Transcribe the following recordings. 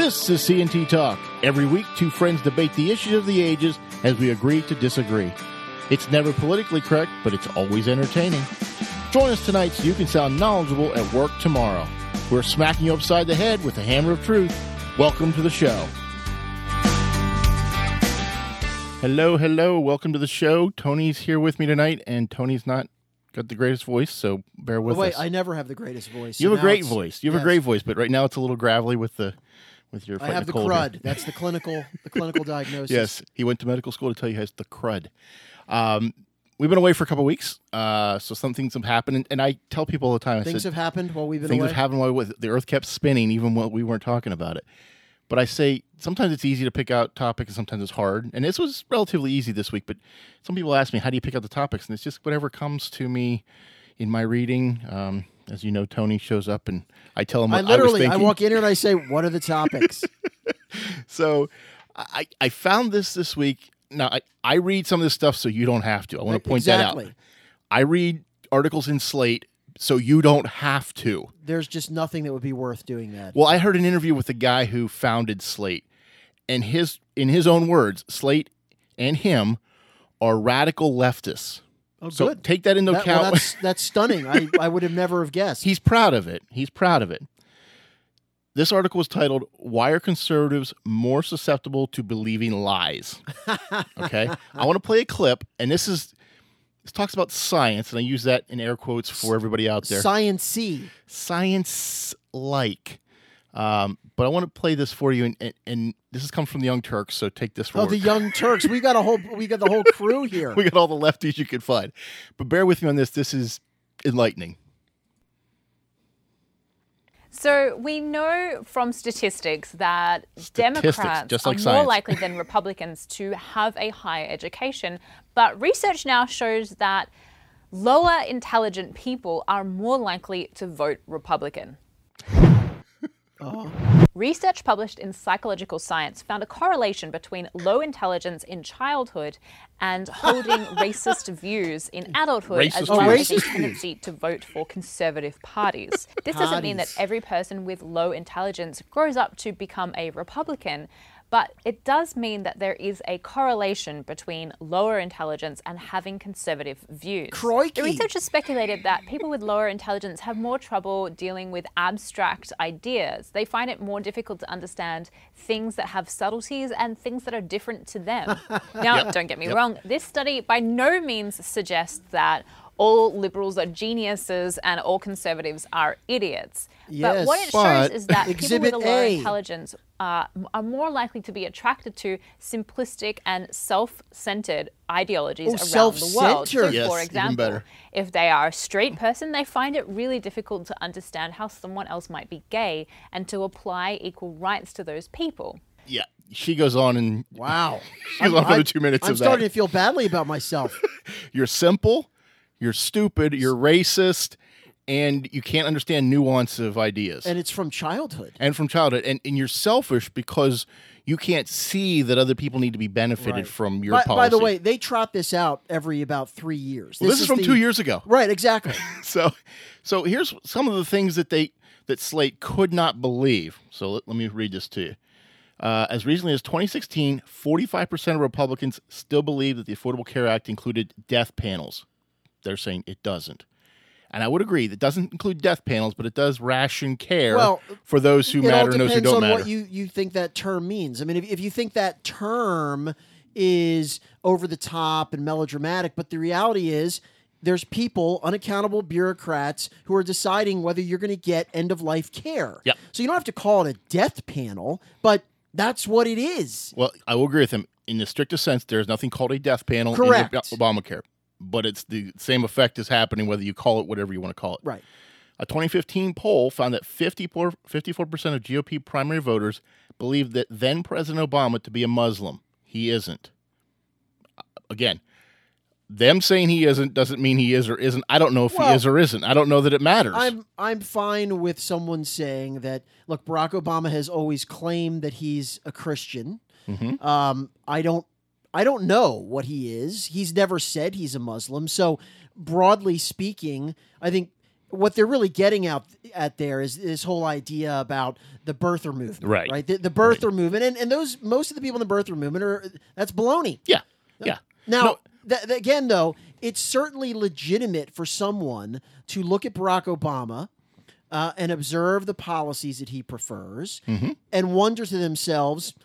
This is CNT Talk. Every week, two friends debate the issues of the ages as we agree to disagree. It's never politically correct, but it's always entertaining. Join us tonight so you can sound knowledgeable at work tomorrow. We're smacking you upside the head with the hammer of truth. Welcome to the show. Hello, hello. Welcome to the show. Tony's here with me tonight, and Tony's not got the greatest voice, so bear with us. I never have the greatest voice. You have a great voice. You have a great voice, but right now it's a little gravelly with your I have the crud. That's the clinical diagnosis. Yes, he went to medical school to tell you he has the crud. We've been away for a couple of weeks, so some things have happened, and I tell people all the time. Things have happened while we've been away? Things have happened while the Earth kept spinning, even while we weren't talking about it. But I say sometimes it's easy to pick out topics, and sometimes it's hard. And this was relatively easy this week, but some people ask me, how do you pick out the topics? And it's just whatever comes to me in my reading. As you know, Tony shows up, and I tell him what I was thinking. I walk in here and I say, what are the topics? So I found this week. Now, I read some of this stuff so you don't have to. I want to point that out. I read articles in Slate so you don't have to. There's just nothing that would be worth doing that. Well, I heard an interview with the guy who founded Slate, and in his own words, Slate and him are radical leftists. Oh, so good. Take that into account. Well, that's stunning. I would have never have guessed. He's proud of it. This article was titled, "Why Are Conservatives More Susceptible to Believing Lies?" Okay? I want to play a clip, and this talks about science, and I use that in air quotes for everybody out there. Science-y. Science-like. But I want to play this for you, and this has come from the Young Turks, so take this for the Young Turks. We got the whole crew here. We got all the lefties you could find. But bear with me on this. This is enlightening. So we know from statistics that Democrats just like are science, more likely than Republicans to have a higher education. But research now shows that lower intelligent people are more likely to vote Republican. Research published in Psychological Science found a correlation between low intelligence in childhood and holding racist views in adulthood, as well as a tendency to vote for conservative parties. This doesn't mean that every person with low intelligence grows up to become a Republican, but it does mean that there is a correlation between lower intelligence and having conservative views. Crikey. The researchers speculated that people with lower intelligence have more trouble dealing with abstract ideas. They find it more difficult to understand things that have subtleties and things that are different to them. Now, don't get me wrong, this study by no means suggests that all liberals are geniuses and all conservatives are idiots. Yes, but what it shows is that people with a lower A. intelligence are more likely to be attracted to simplistic and self-centered ideologies around the world. So, Yes, for even example, better. if they are a straight person, they find it really difficult to understand how someone else might be gay and to apply equal rights to those people. Yeah. She goes on and... Wow. She goes on for the 2 minutes I'm of that. starting to feel badly about myself. You're simple, you're stupid, you're racist, and you can't understand nuance of ideas. And it's from childhood. And you're selfish because you can't see that other people need to be benefited from your policy. By the way, they trot this out every about 3 years. Well, this is from 2 years ago. Right, exactly. So here's some of the things that Slate could not believe. So let me read this to you. As recently as 2016, 45% of Republicans still believe that the Affordable Care Act included death panels. They're saying it doesn't. And I would agree, that doesn't include death panels, but it does ration care for those who matter and those who don't matter. It all depends on what you think that term means. I mean, if you think that term is over the top and melodramatic, but the reality is there's people, unaccountable bureaucrats, who are deciding whether you're going to get end-of-life care. Yep. So you don't have to call it a death panel, but that's what it is. Well, I will agree with him. In the strictest sense, there's nothing called a death panel in Obamacare. But it's the same effect is happening whether you call it whatever you want to call it. Right. A 2015 poll found that 54% of GOP primary voters believed that then-President Obama to be a Muslim. He isn't. Again, them saying he isn't doesn't mean he is or isn't. I don't know if he is or isn't. I don't know that it matters. I'm fine with someone saying that, look, Barack Obama has always claimed that he's a Christian. Mm-hmm. I don't know what he is. He's never said he's a Muslim. So broadly speaking, I think what they're really getting at there is this whole idea about the birther movement, right? The birther movement, and those most of the people in the birther movement that's baloney. Yeah. Now, again, though, it's certainly legitimate for someone to look at Barack Obama and observe the policies that he prefers and wonder to themselves,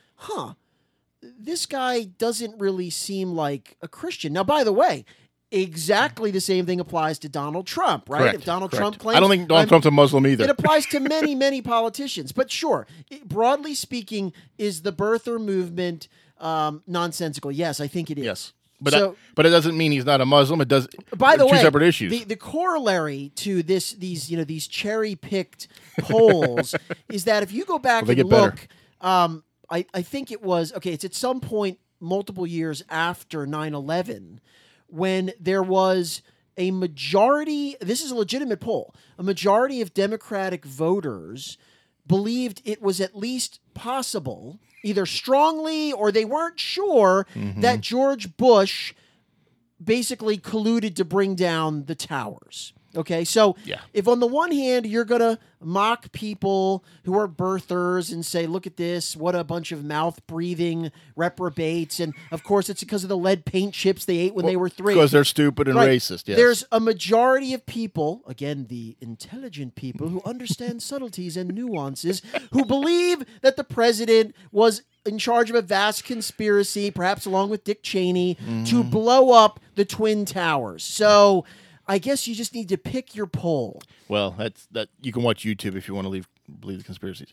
this guy doesn't really seem like a Christian. Now, by the way, exactly the same thing applies to Donald Trump, right? Correct, If Donald correct. Trump claims... I don't think Donald Trump's a Muslim either. It applies to many, many politicians. But sure, broadly speaking, is the birther movement nonsensical? Yes, I think it is. Yes. But it doesn't mean he's not a Muslim. It does. By the way, two separate issues. The corollary to these cherry picked polls is that if you go back and look, I think it was it's at some point multiple years after 9/11 when there was a majority. This is a legitimate poll. A majority of Democratic voters believed it was at least possible, either strongly or they weren't sure, that George Bush basically colluded to bring down the towers. Okay, so if on the one hand you're going to mock people who are birthers and say, look at this, what a bunch of mouth-breathing reprobates, and of course it's because of the lead paint chips they ate when they were 3. Because they're stupid and racist, yes. There's a majority of people, again, the intelligent people who understand subtleties and nuances, who believe that the president was in charge of a vast conspiracy, perhaps along with Dick Cheney, to blow up the Twin Towers. So I guess you just need to pick your poll. Well, that you can watch YouTube if you want to believe the conspiracies.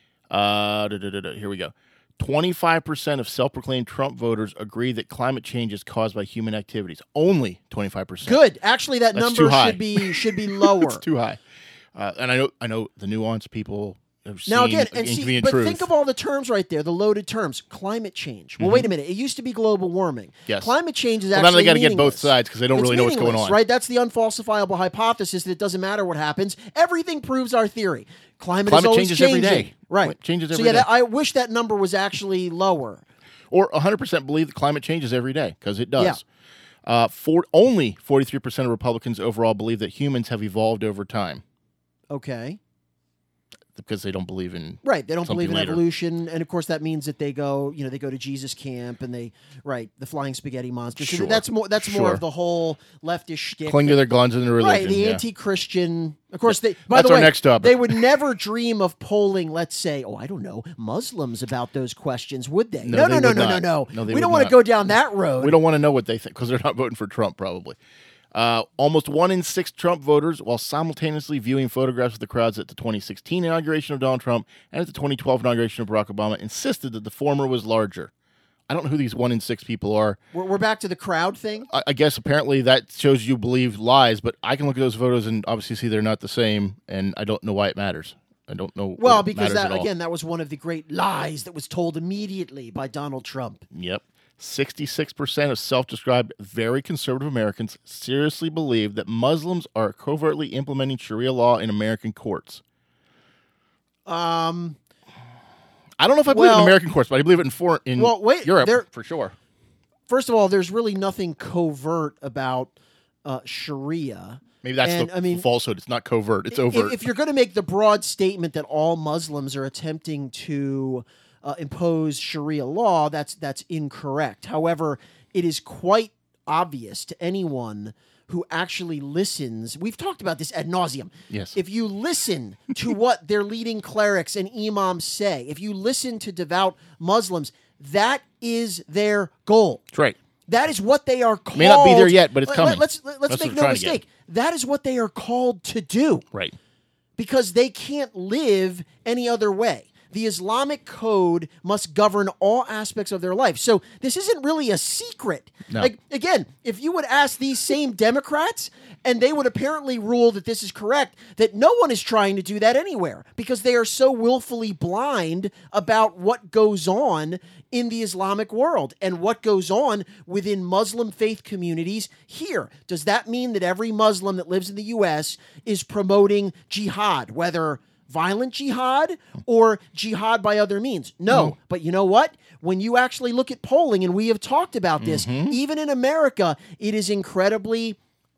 Here we go. 25% of self-proclaimed Trump voters agree that climate change is caused by human activities. Only 25%. Good. Actually, that number should be lower. It's too high. And I know the nuance people have seen. Now again, truth. Think of all the terms right there, the loaded terms. Climate change. Well, wait a minute. It used to be global warming. Yes. Climate change is now actually they got to get both meaningless. sides because they don't really know what's going on. Right? That's the unfalsifiable hypothesis that it doesn't matter what happens. Everything proves our theory. Climate is always changes changing. every day. Right. It changes every day. I wish that number was actually lower. Or 100% believe that climate changes every day because it does. Yeah. Only 43% of Republicans overall believe that humans have evolved over time. Okay. Because they don't believe in they don't believe in later. evolution, and of course that means that they go to Jesus camp and the flying spaghetti monster. So that's more of the whole leftist shtick. Cling to their guns and their religion. Right, the anti-Christian. Of course, that's our next topic. They would never dream of polling, let's say, I don't know, Muslims about those questions, would they? No. We don't want to go down that road. We don't want to know what they think because they're not voting for Trump, probably. Almost 1 in 6 Trump voters, while simultaneously viewing photographs of the crowds at the 2016 inauguration of Donald Trump and at the 2012 inauguration of Barack Obama, insisted that the former was larger. I don't know who these 1 in 6 people are. We're back to the crowd thing? I guess apparently that shows you believe lies, but I can look at those photos and obviously see they're not the same, and I don't know why it matters. I don't know. Well, because that was one of the great lies that was told immediately by Donald Trump. Yep. 66% of self-described very conservative Americans seriously believe that Muslims are covertly implementing Sharia law in American courts. I don't know if I believe it in American courts, but I believe it in Europe for sure. First of all, there's really nothing covert about Sharia. Maybe that's the falsehood. It's not covert. It's overt. If you're going to make the broad statement that all Muslims are attempting to impose Sharia law, that's incorrect. However, it is quite obvious to anyone who actually listens. We've talked about this ad nauseum. Yes. If you listen to what their leading clerics and imams say, if you listen to devout Muslims, that is their goal. That's right. That is what they are called. May not be there yet, but it's coming. Let's make no mistake. That is what they are called to do. Right. Because they can't live any other way. The Islamic code must govern all aspects of their life. So this isn't really a secret. No. Like, again, if you would ask these same Democrats, and they would apparently rule that this is correct, that no one is trying to do that anywhere because they are so willfully blind about what goes on in the Islamic world and what goes on within Muslim faith communities here. Does that mean that every Muslim that lives in the U.S. is promoting jihad, whether violent jihad or jihad by other means? No. But you know what? When you actually look at polling, and we have talked about this, even in America, it is incredibly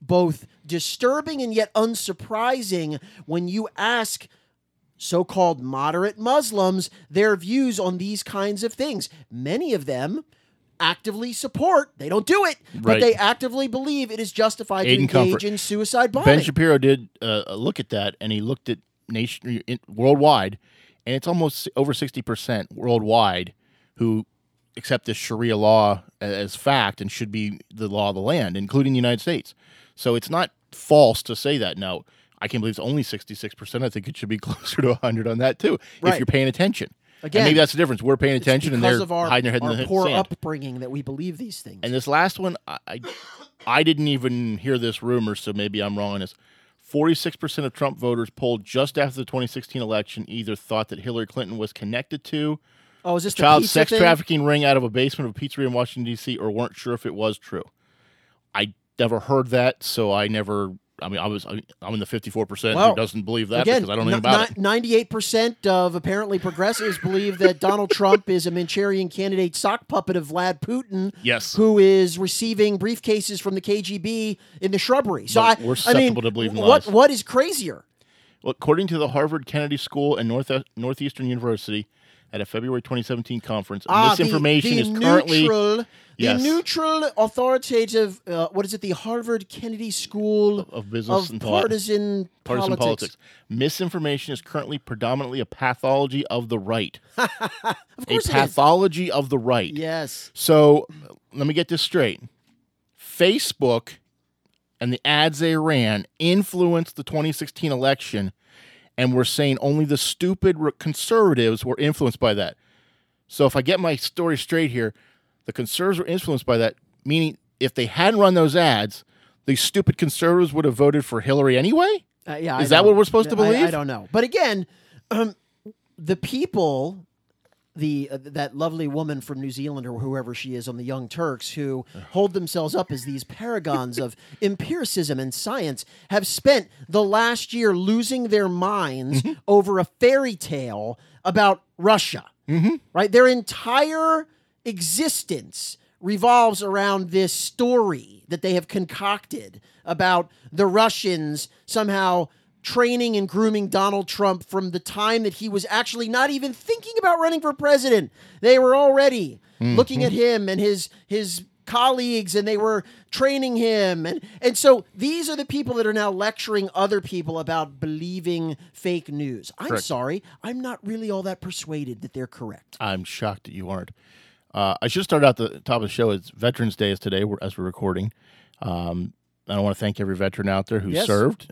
both disturbing and yet unsurprising when you ask so-called moderate Muslims their views on these kinds of things. Many of them actively support, they don't do it, but they actively believe it is justified to engage in suicide bombing. Ben Shapiro did look at that, and he looked at worldwide, and it's almost over 60% worldwide who accept this Sharia law as fact and should be the law of the land, including the United States. So it's not false to say that. Now, I can't believe it's only 66%. I think it should be closer to 100 on that, too, if you're paying attention. Again, and maybe that's the difference. We're paying attention, and they're hiding their head in the sand. Poor upbringing that we believe these things. And this last one, I didn't even hear this rumor, so maybe I'm wrong on this. 46% of Trump voters polled just after the 2016 election either thought that Hillary Clinton was connected to is this child sex trafficking ring out of a basement of a pizzeria in Washington, D.C., or weren't sure if it was true. I never heard that, so I'm in the 54% who doesn't believe that because I don't know about it. 98% of apparently progressives believe that Donald Trump is a Manchurian candidate sock puppet of Vlad Putin, who is receiving briefcases from the KGB in the shrubbery. So we're susceptible to believing lies. What is crazier? Well, according to the Harvard Kennedy School and Northeastern University at a February 2017 conference, misinformation is currently... The neutral, authoritative, the Harvard Kennedy School of Business and Partisan Politics. Misinformation is currently predominantly a pathology of the right. Of course, a pathology of the right. Yes. So let me get this straight. Facebook and the ads they ran influenced the 2016 election, and we're saying only the stupid conservatives were influenced by that. So if I get my story straight here, the conservatives were influenced by that, meaning if they hadn't run those ads, these stupid conservatives would have voted for Hillary anyway? Is that what we're supposed to believe? I don't know. But again, the people, that lovely woman from New Zealand or whoever she is on the Young Turks who hold themselves up as these paragons of empiricism and science have spent the last year losing their minds over a fairy tale about Russia. Right? Their entire existence revolves around this story that they have concocted about the Russians somehow training and grooming Donald Trump from the time that he was actually not even thinking about running for president. They were already looking at him and his colleagues, and they were training him. And so these are the people that are now lecturing other people about believing fake news. I'm sorry. I'm not really all that persuaded that they're correct. I'm shocked that you aren't. I should start out the top of the show. It's Veterans Day is today as we're recording. I want to thank every veteran out there who served.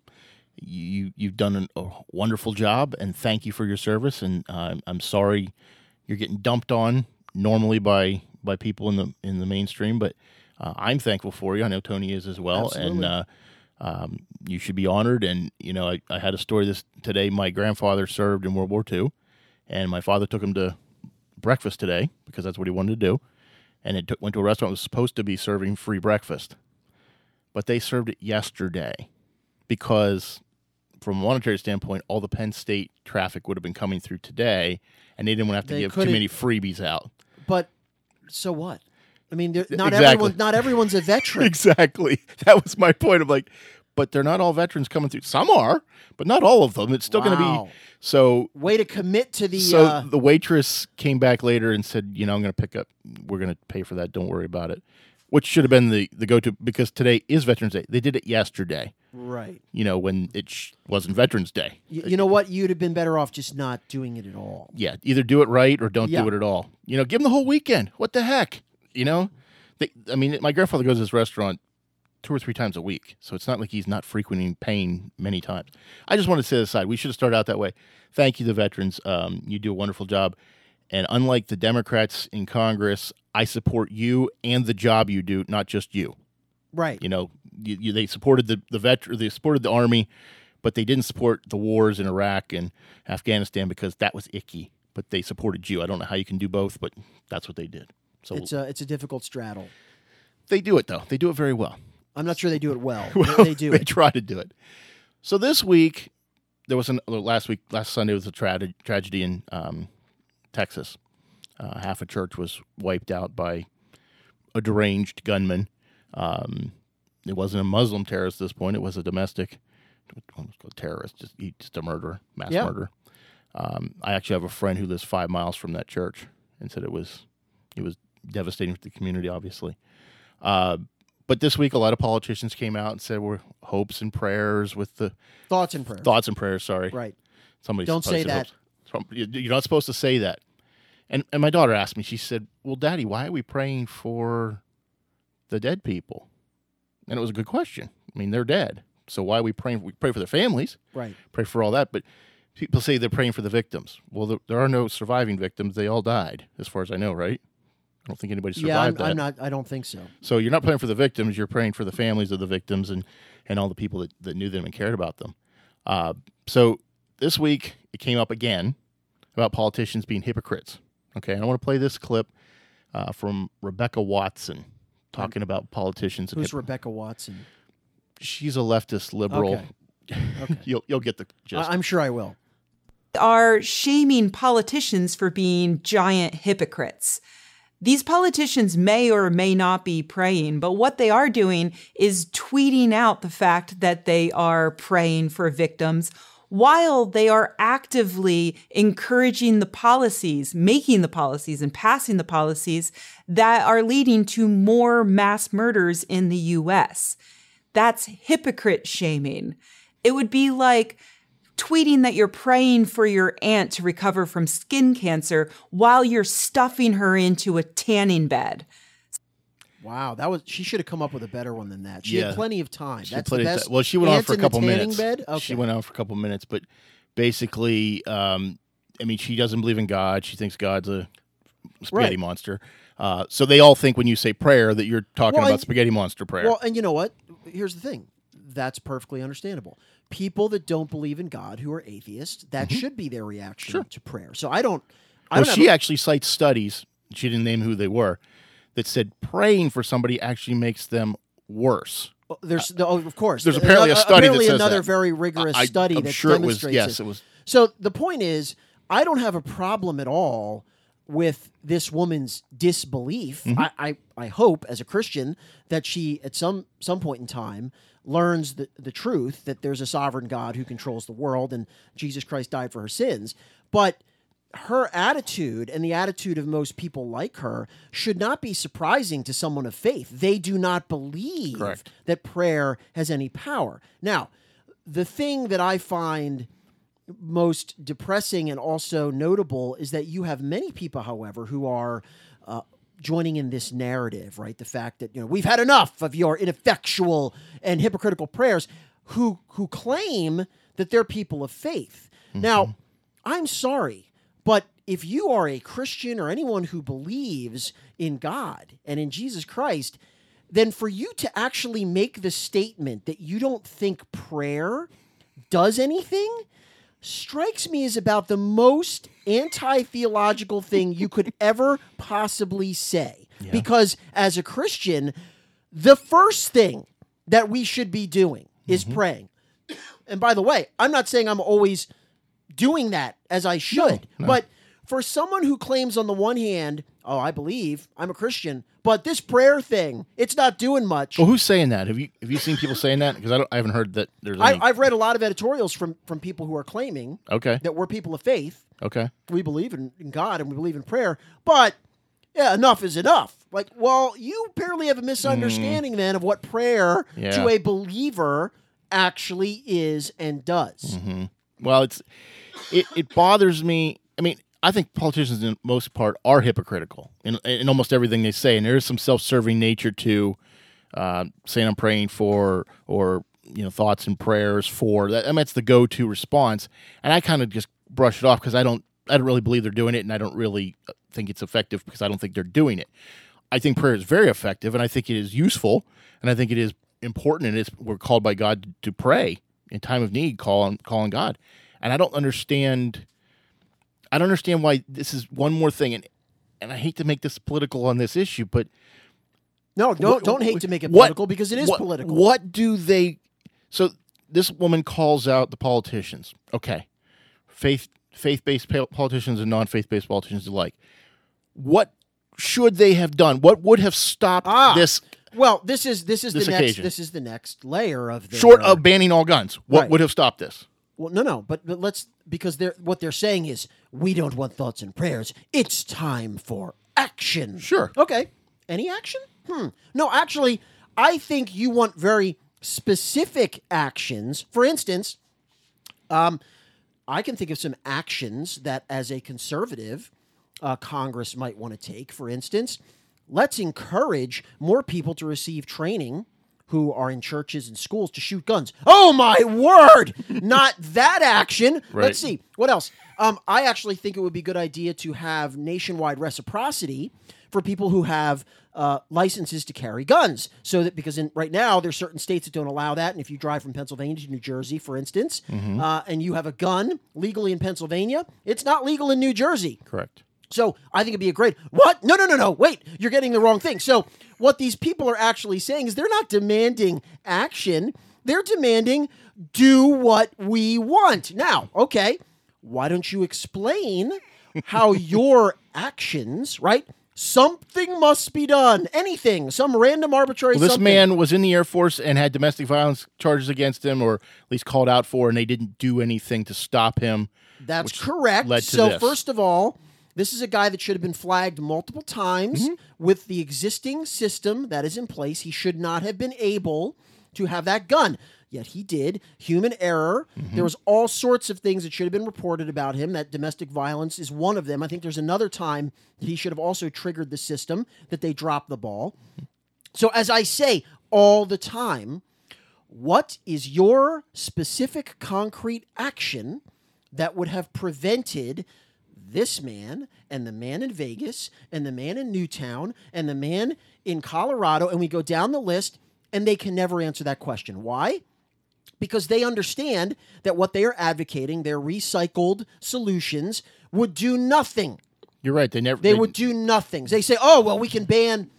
You've done a wonderful job, and thank you for your service. And I'm sorry you're getting dumped on normally by people in the mainstream, but I'm thankful for you. I know Tony is as well. Absolutely. And you should be honored. And I had a story today. My grandfather served in World War II, and my father took him to breakfast today because that's what he wanted to do, and went to a restaurant that was supposed to be serving free breakfast, but they served it yesterday because from a monetary standpoint all the Penn State traffic would have been coming through today, and they didn't want to have to give too many freebies out. But so what? I mean, not everyone's a veteran. Exactly. That was my point. I'm like, but they're not all veterans coming through. Some are, but not all of them. It's still going to be. So way to commit to the. So the waitress came back later and said, I'm going to pick up. We're going to pay for that. Don't worry about it. Which should have been the go-to, because today is Veterans Day. They did it yesterday. Right. When it wasn't Veterans Day. You know what? You'd have been better off just not doing it at all. Yeah. Either do it right or don't do it at all. Give them the whole weekend. What the heck? My grandfather goes to this restaurant 2 or 3 times a week, so it's not like he's not frequenting paying many times. I just want to set aside. We should have started out that way. Thank you, the veterans. You do a wonderful job. And unlike the Democrats in Congress, I support you and the job you do, not just you. Right. They supported they supported the Army, but they didn't support the wars in Iraq and Afghanistan because that was icky. But they supported you. I don't know how you can do both, but that's what they did. So it's a difficult straddle. They do it though. They do it very well. I'm not sure they do it well. They do. They try to do it. So this week, there was last Sunday was a tragedy in Texas. Half a church was wiped out by a deranged gunman. It wasn't a Muslim terrorist at this point. It was a domestic terrorist, just a murderer, mass murder. I actually have a friend who lives 5 miles from that church and said it was devastating for the community, obviously. But this week, a lot of politicians came out and said we're hopes and prayers with the thoughts and prayers. Thoughts and prayers. Sorry, right. Somebody don't say that. You're not supposed to say that. And my daughter asked me. She said, "Well, Daddy, why are we praying for the dead people?" And it was a good question. I mean, they're dead, so why are we praying? We pray for their families, right? Pray for all that, but people say they're praying for the victims. Well, there are no surviving victims. They all died, as far as I know, right? I don't think anybody survived that. I'm not. I don't think so. So you're not praying for the victims. You're praying for the families of the victims and all the people that knew them and cared about them. So this week it came up again about politicians being hypocrites. Okay, and I want to play this clip from Rebecca Watson talking about politicians. Who's Rebecca Watson? She's a leftist liberal. Okay. You'll get the gist. I'm sure I will. Are shaming politicians for being giant hypocrites. These politicians may or may not be praying, but what they are doing is tweeting out the fact that they are praying for victims while they are actively encouraging the policies, making the policies and passing the policies that are leading to more mass murders in the U.S. That's hypocrite shaming. It would be like tweeting that you're praying for your aunt to recover from skin cancer while you're stuffing her into a tanning bed. Wow, she should have come up with a better one than that. She had plenty of time. That's the best. Well, she went on for a couple minutes. Bed? Okay. She went on for a couple minutes, but basically, she doesn't believe in God. She thinks God's a spaghetti monster. So they all think when you say prayer that you're talking about spaghetti monster prayer. Well, and you know what? Here's the thing. That's perfectly understandable. People that don't believe in God, who are atheists, that should be their reaction to prayer. So she actually cites studies, she didn't name who they were, that said praying for somebody actually makes them worse. Of course. There's apparently a study that says another that. very rigorous study I'm that sure demonstrates it was. So the point is, I don't have a problem at all with this woman's disbelief. I hope, as a Christian, that she, at some point in time, learns the truth that there's a sovereign God who controls the world and Jesus Christ died for her sins. But her attitude and the attitude of most people like her should not be surprising to someone of faith. They do not believe that prayer has any power. Now, the thing that I find most depressing and also notable is that you have many people, however, who are joining in this narrative, right? The fact that, we've had enough of your ineffectual and hypocritical prayers, who claim that they're people of faith. Now, I'm sorry, but if you are a Christian or anyone who believes in God and in Jesus Christ, then for you to actually make the statement that you don't think prayer does anything strikes me as about the most anti-theological thing you could ever possibly say. Yeah. Because as a Christian, the first thing that we should be doing is praying. And by the way, I'm not saying I'm always doing that as I should, but for someone who claims on the one hand, I believe, I'm a Christian, but this prayer thing, it's not doing much. Well, who's saying that? Have you seen people saying that? Because I haven't heard that there's any... I've read a lot of editorials from people who are claiming that we're people of faith. Okay. We believe in God and we believe in prayer, but enough is enough. Like, well, you apparently have a misunderstanding then of what prayer to a believer actually is and does. Well, it bothers me. I mean, I think politicians, in most part, are hypocritical in almost everything they say, and there is some self-serving nature to saying I'm praying for, or thoughts and prayers for. That, that's the go-to response, and I kind of just brush it off because I don't really believe they're doing it, and I don't really think it's effective because I don't think they're doing it. I think prayer is very effective, and I think it is useful, and I think it is important, and we're called by God to pray in time of need, call on God, and I don't understand why this is one more thing, and I hate to make this political on this issue, but no, don't hate to make it political because it is political. What do they? So this woman calls out the politicians. Okay, faith-based politicians and non-faith-based politicians alike. What should they have done? What would have stopped this Well, this is the occasion. next. This is the next layer of Short of banning all guns, what Right. would have stopped this? Well, no, but let's because what they're saying is we don't want thoughts and prayers. It's time for action. Sure. Okay. Any action? No, actually, I think you want very specific actions. For instance, I can think of some actions that, as a conservative, Congress might want to take. For instance, let's encourage more people to receive training who are in churches and schools to shoot guns. Oh, my word! Not that action. Right. Let's see. What else? I actually think it would be a good idea to have nationwide reciprocity for people who have licenses to carry guns. So that because right now there's certain states that don't allow that. And if you drive from Pennsylvania to New Jersey, for instance, and you have a gun legally in Pennsylvania, it's not legal in New Jersey. Correct. So I think it'd be a great, what? No. Wait, you're getting the wrong thing. So what these people are actually saying is they're not demanding action. They're demanding do what we want. Now, okay, why don't you explain how your actions, right? Something must be done. Anything, some random arbitrary Well, this something. man was in the Air Force and had domestic violence charges against him, or at least called out for, and they didn't do anything to stop him. That's correct. led to So this. first of all, this is a guy that should have been flagged multiple times with the existing system that is in place. He should not have been able to have that gun. Yet he did. Human error. There was all sorts of things that should have been reported about him. That domestic violence is one of them. I think there's another time he should have also triggered the system that they dropped the ball. So as I say all the time, what is your specific concrete action that would have prevented this man and the man in Vegas and the man in Newtown and the man in Colorado, and we go down the list, and they can never answer that question. Why? Because they understand that what they are advocating, their recycled solutions, would do nothing. You're right. They would do nothing. They say, "Oh, well, we can ban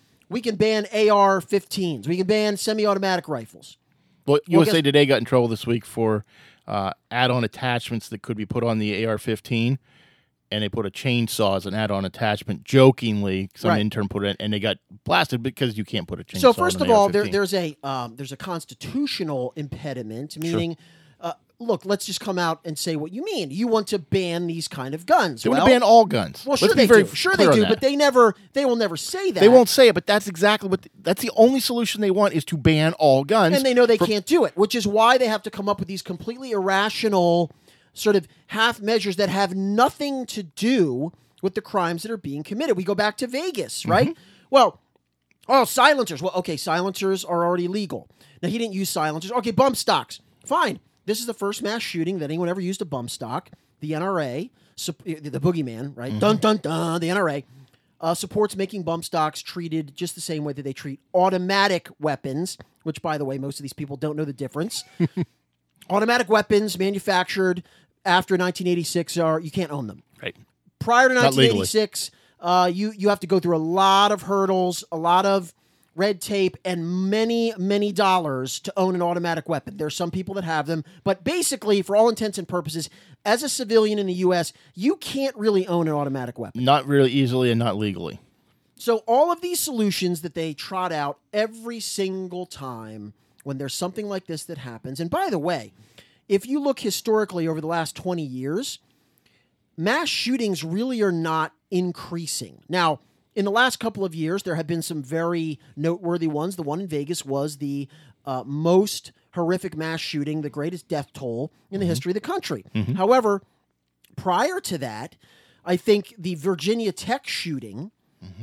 AR-15s. We can ban semi-automatic rifles." Well, Well, USA Today got in trouble this week for add-on attachments that could be put on the AR-15, and they put a chainsaw as an add-on attachment. Jokingly, some Right. intern put it in, and they got blasted because you can't put a chainsaw. So first on of an all, AR-15. there's a constitutional impediment, meaning, look, let's just come out and say what you mean. You want to ban these kind of guns. They want to ban all guns. Well, Let's sure be they very do. Sure clear they on do, that. but they will never say that. They won't say it, but that's exactly what. That's the only solution they want is to ban all guns. And they know they can't do it, which is why they have to come up with these completely irrational sort of half measures that have nothing to do with the crimes that are being committed. We go back to Vegas, right? Well, silencers. Well, okay, silencers are already legal. Now, he didn't use silencers. Okay, bump stocks. Fine. This is the first mass shooting that anyone ever used a bump stock. The NRA, the boogeyman, right? Dun, dun, dun. The NRA supports making bump stocks treated just the same way that they treat automatic weapons, which, by the way, most of these people don't know the difference. Automatic weapons manufactured after 1986 you can't own them. right. Prior to Not legally. 1986, you have to go through a lot of hurdles, a lot of red tape, and many, many dollars to own an automatic weapon. There are some people that have them, but basically, for all intents and purposes, as a civilian in the U.S., you can't really own an automatic weapon. Not really easily and not legally. So all of these solutions that they trot out every single time when there's something like this that happens, and by the way, if you look historically over the last 20 years, mass shootings really are not increasing. Now, in the last couple of years, there have been some very noteworthy ones. The one in Vegas was the most horrific mass shooting, the greatest death toll in the history of the country. However, prior to that, I think the Virginia Tech shooting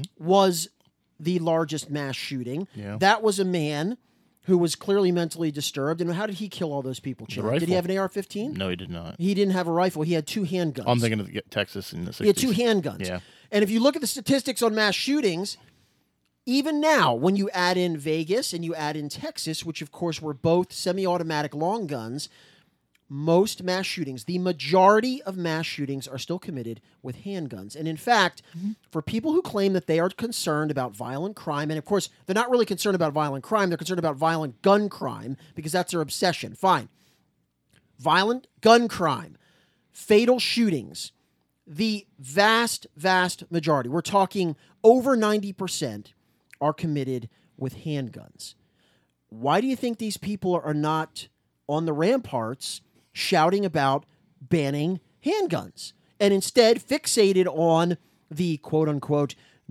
was the largest mass shooting. Yeah. That was a man who was clearly mentally disturbed. And how did he kill all those people, Chad? Did he rifle. have an AR-15? No, he did not. He didn't have a rifle. He had two handguns. I'm thinking of Texas in the 60s. He had two handguns. Yeah. And if you look at the statistics on mass shootings, even now, when you add in Vegas and you add in Texas, which of course were both semi-automatic long guns, most mass shootings, the majority of mass shootings are still committed with handguns. And in fact, for people who claim that they are concerned about violent crime, and of course, they're not really concerned about violent crime, they're concerned about violent gun crime because that's their obsession. Fine. Violent gun crime, fatal shootings, the vast, vast majority, we're talking over 90%, are committed with handguns. Why do you think these people are not on the ramparts shouting about banning handguns and instead fixated on the quote-unquote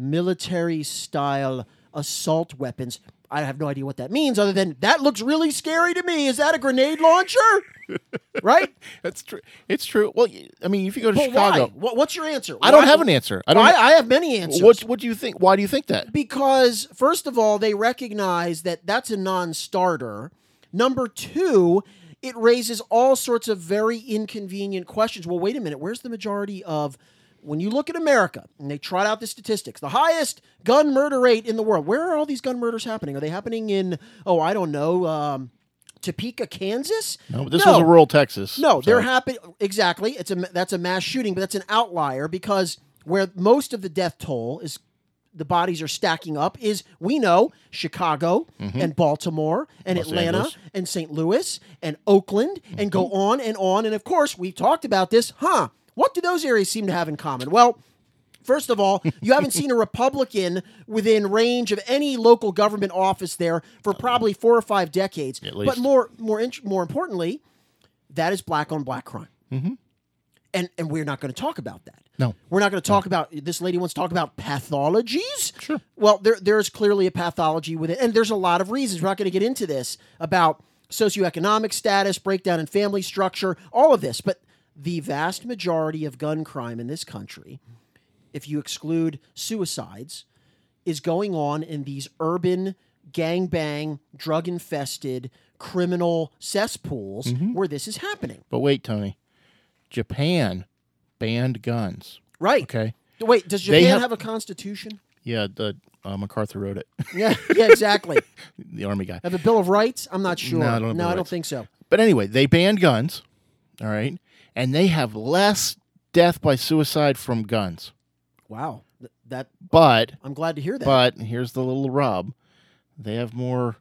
military-style assault weapons? I have no idea what that means other than that looks really scary to me. Is that a grenade launcher? Right? That's true. It's true. Well, I mean, if you go to But Chicago, why? What's your answer? I don't have an answer. I have many answers. What do you think? Why do you think that? Because, first of all, they recognize that that's a non-starter. Number two, it raises all sorts of very inconvenient questions. Well, wait a minute. Where's the majority of... When you look at America, and they trot out the statistics, the highest gun murder rate in the world, where are all these gun murders happening? Are they happening in, I don't know, Topeka, Kansas? No, but this was a rural Texas. No, they're happening... Exactly. That's a mass shooting, but that's an outlier because where most of the death toll is... The bodies are stacking up is, we know, Chicago and Baltimore and Los Atlanta Angeles. and St. Louis and Oakland and go on and on. And, of course, we've talked about this. What do those areas seem to have in common? Well, first of all, you haven't seen a Republican within range of any local government office there for probably 4 or 5 decades. At least. But more importantly, that is black on black crime. Mm-hmm. And we're not going to talk about that. No. We're not going to talk about, this lady wants to talk about pathologies. Sure. Well, there's clearly a pathology with it. And there's a lot of reasons. We're not going to get into this about socioeconomic status, breakdown in family structure, all of this. But the vast majority of gun crime in this country, if you exclude suicides, is going on in these urban, gangbang, drug-infested, criminal cesspools where this is happening. But wait, Tony. Japan banned guns. Right. Okay. Wait, does Japan have a constitution? Yeah, MacArthur wrote it. Yeah, exactly. The army guy. Have a Bill of Rights? I'm not sure. No, I don't have I Rights. don't think so. But anyway, they banned guns. All right. And they have less death by suicide from guns. Wow. But I'm glad to hear that. But here's the little rub. They have more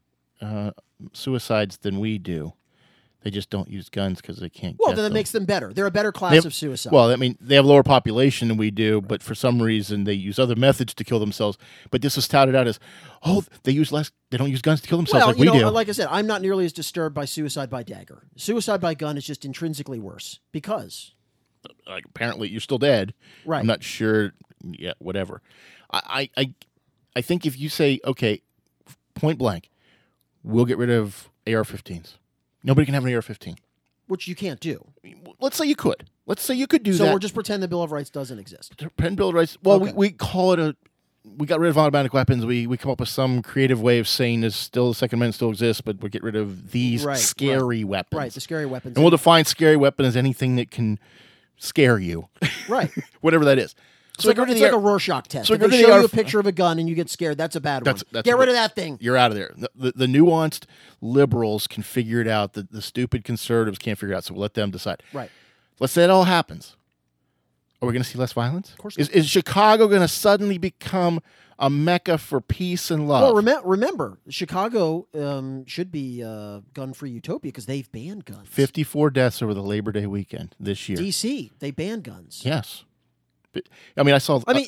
suicides than we do. They just don't use guns because they can't. Well, get then that them. makes them better. They're a better class of suicide. Well, I mean, they have lower population than we do, but for some reason they use other methods to kill themselves. But this is touted out as, they use less. They don't use guns to kill themselves like we do. Like I said, I'm not nearly as disturbed by suicide by dagger. Suicide by gun is just intrinsically worse because, apparently, you're still dead. Right. I'm not sure. Yeah, whatever. I think if you say, okay, point blank, we'll get rid of AR-15s. Nobody can have an AR-15. Which you can't do. Let's say you could. Let's say you could do that. So we're just pretend the Bill of Rights doesn't exist. Pretend Bill of Rights. Well, Okay. we call it we got rid of automatic weapons. We come up with some creative way of saying this still the Second Amendment still exists, but we'll get rid of these scary weapons. Right, the scary weapons. And we'll define scary weapon as anything that can scare you. Right. Whatever that is. So it's like a Rorschach test. So if they show you a picture of a gun and you get scared, that's a bad one. Get rid of that thing. You're out of there. The nuanced liberals can figure it out. The stupid conservatives can't figure it out, so we'll let them decide. Right. Let's say it all happens. Are we going to see less violence? Of course not. Is Chicago going to suddenly become a mecca for peace and love? Well, remember, Chicago should be gun-free utopia because they've banned guns. 54 deaths over the Labor Day weekend this year. D.C., they banned guns. Yes. But, I mean,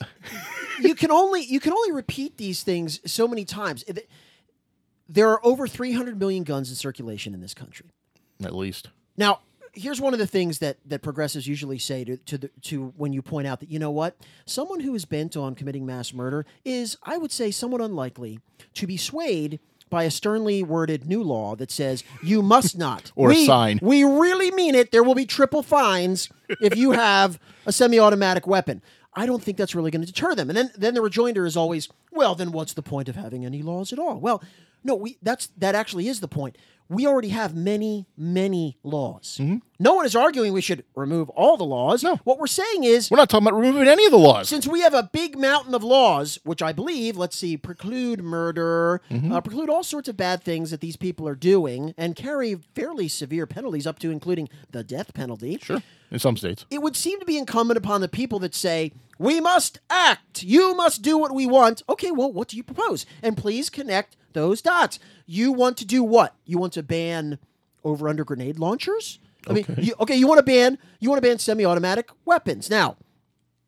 you can only repeat these things so many times. There are over 300 million guns in circulation in this country. At least. Now, here's one of the things that progressives usually say to when you point out that, you know what, someone who is bent on committing mass murder is, I would say, somewhat unlikely to be swayed by a sternly worded new law that says you must not. Or a sign. We really mean it. There will be triple fines if you have a semi-automatic weapon. I don't think that's really going to deter them. And then the rejoinder is always, well, then what's the point of having any laws at all? Well, no, that actually is the point. We already have many, many laws. Mm-hmm. No one is arguing we should remove all the laws. No. What we're saying is... We're not talking about removing any of the laws. Since we have a big mountain of laws, which I believe, preclude murder, preclude all sorts of bad things that these people are doing, and carry fairly severe penalties up to including the death penalty. Sure, in some states. It would seem to be incumbent upon the people that say, we must act. You must do what we want. Okay, well, what do you propose? And please connect those dots. You want to do what? You want to ban over-under grenade launchers? I mean, you want to ban semi-automatic weapons. Now,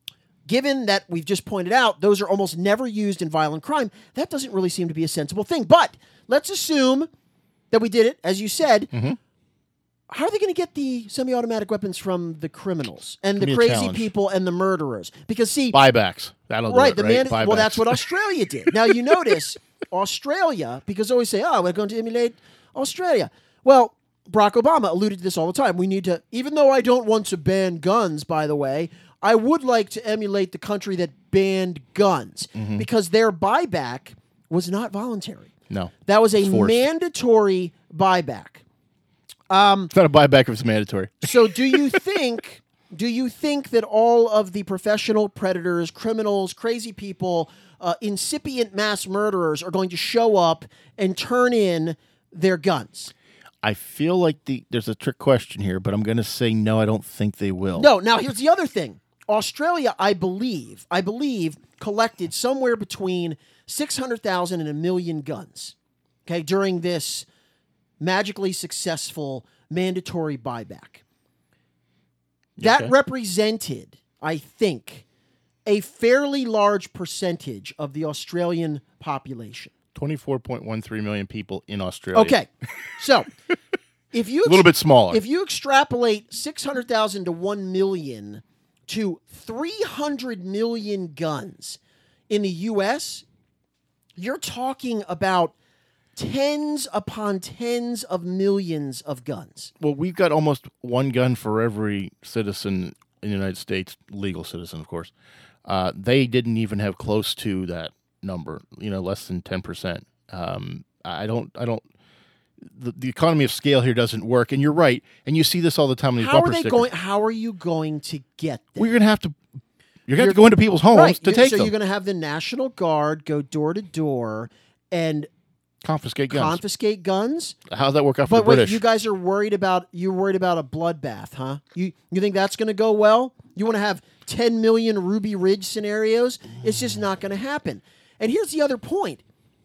given that we've just pointed out those are almost never used in violent crime, that doesn't really seem to be a sensible thing. But let's assume that we did it, as you said. Mm-hmm. How are they going to get the semi-automatic weapons from the criminals and the crazy people and the murderers? Because, see... buybacks. That'll do it, right? Well, that's what Australia did. Now, you notice Australia, because they always say, we're going to emulate Australia. Well, Barack Obama alluded to this all the time. We need to... Even though I don't want to ban guns, by the way, I would like to emulate the country that banned guns. Mm-hmm. Because their buyback was not voluntary. No. That was a Forced. mandatory buyback. It's not a buyback if it's mandatory. So do you think that all of the professional predators, criminals, crazy people, incipient mass murderers are going to show up and turn in their guns? I feel like there's a trick question here, but I'm going to say no, I don't think they will. No, now here's the other thing. Australia, I believe, collected somewhere between 600,000 and 1 million guns, okay, during this magically successful mandatory buyback. That represented, I think, a fairly large percentage of the Australian population. 24.13 million people in Australia. Okay, so if you a little bit smaller. If you extrapolate 600,000 to 1 million to 300 million guns in the U.S., you're talking about tens upon tens of millions of guns. Well, we've got almost one gun for every citizen in the United States, legal citizen, of course. They didn't even have close to that number, less than 10%. The economy of scale here doesn't work, and you're right. And you see this all the time in these bumper stickers. How are you going to get them? Well, you're going to have to go into people's homes to take them. So you're going to have the National Guard go door to door and confiscate guns. How's that work out for the British? Wait, you guys are worried about a bloodbath, huh? You think that's going to go well? You want to have 10 million Ruby Ridge scenarios? It's just not going to happen. And here's the other point.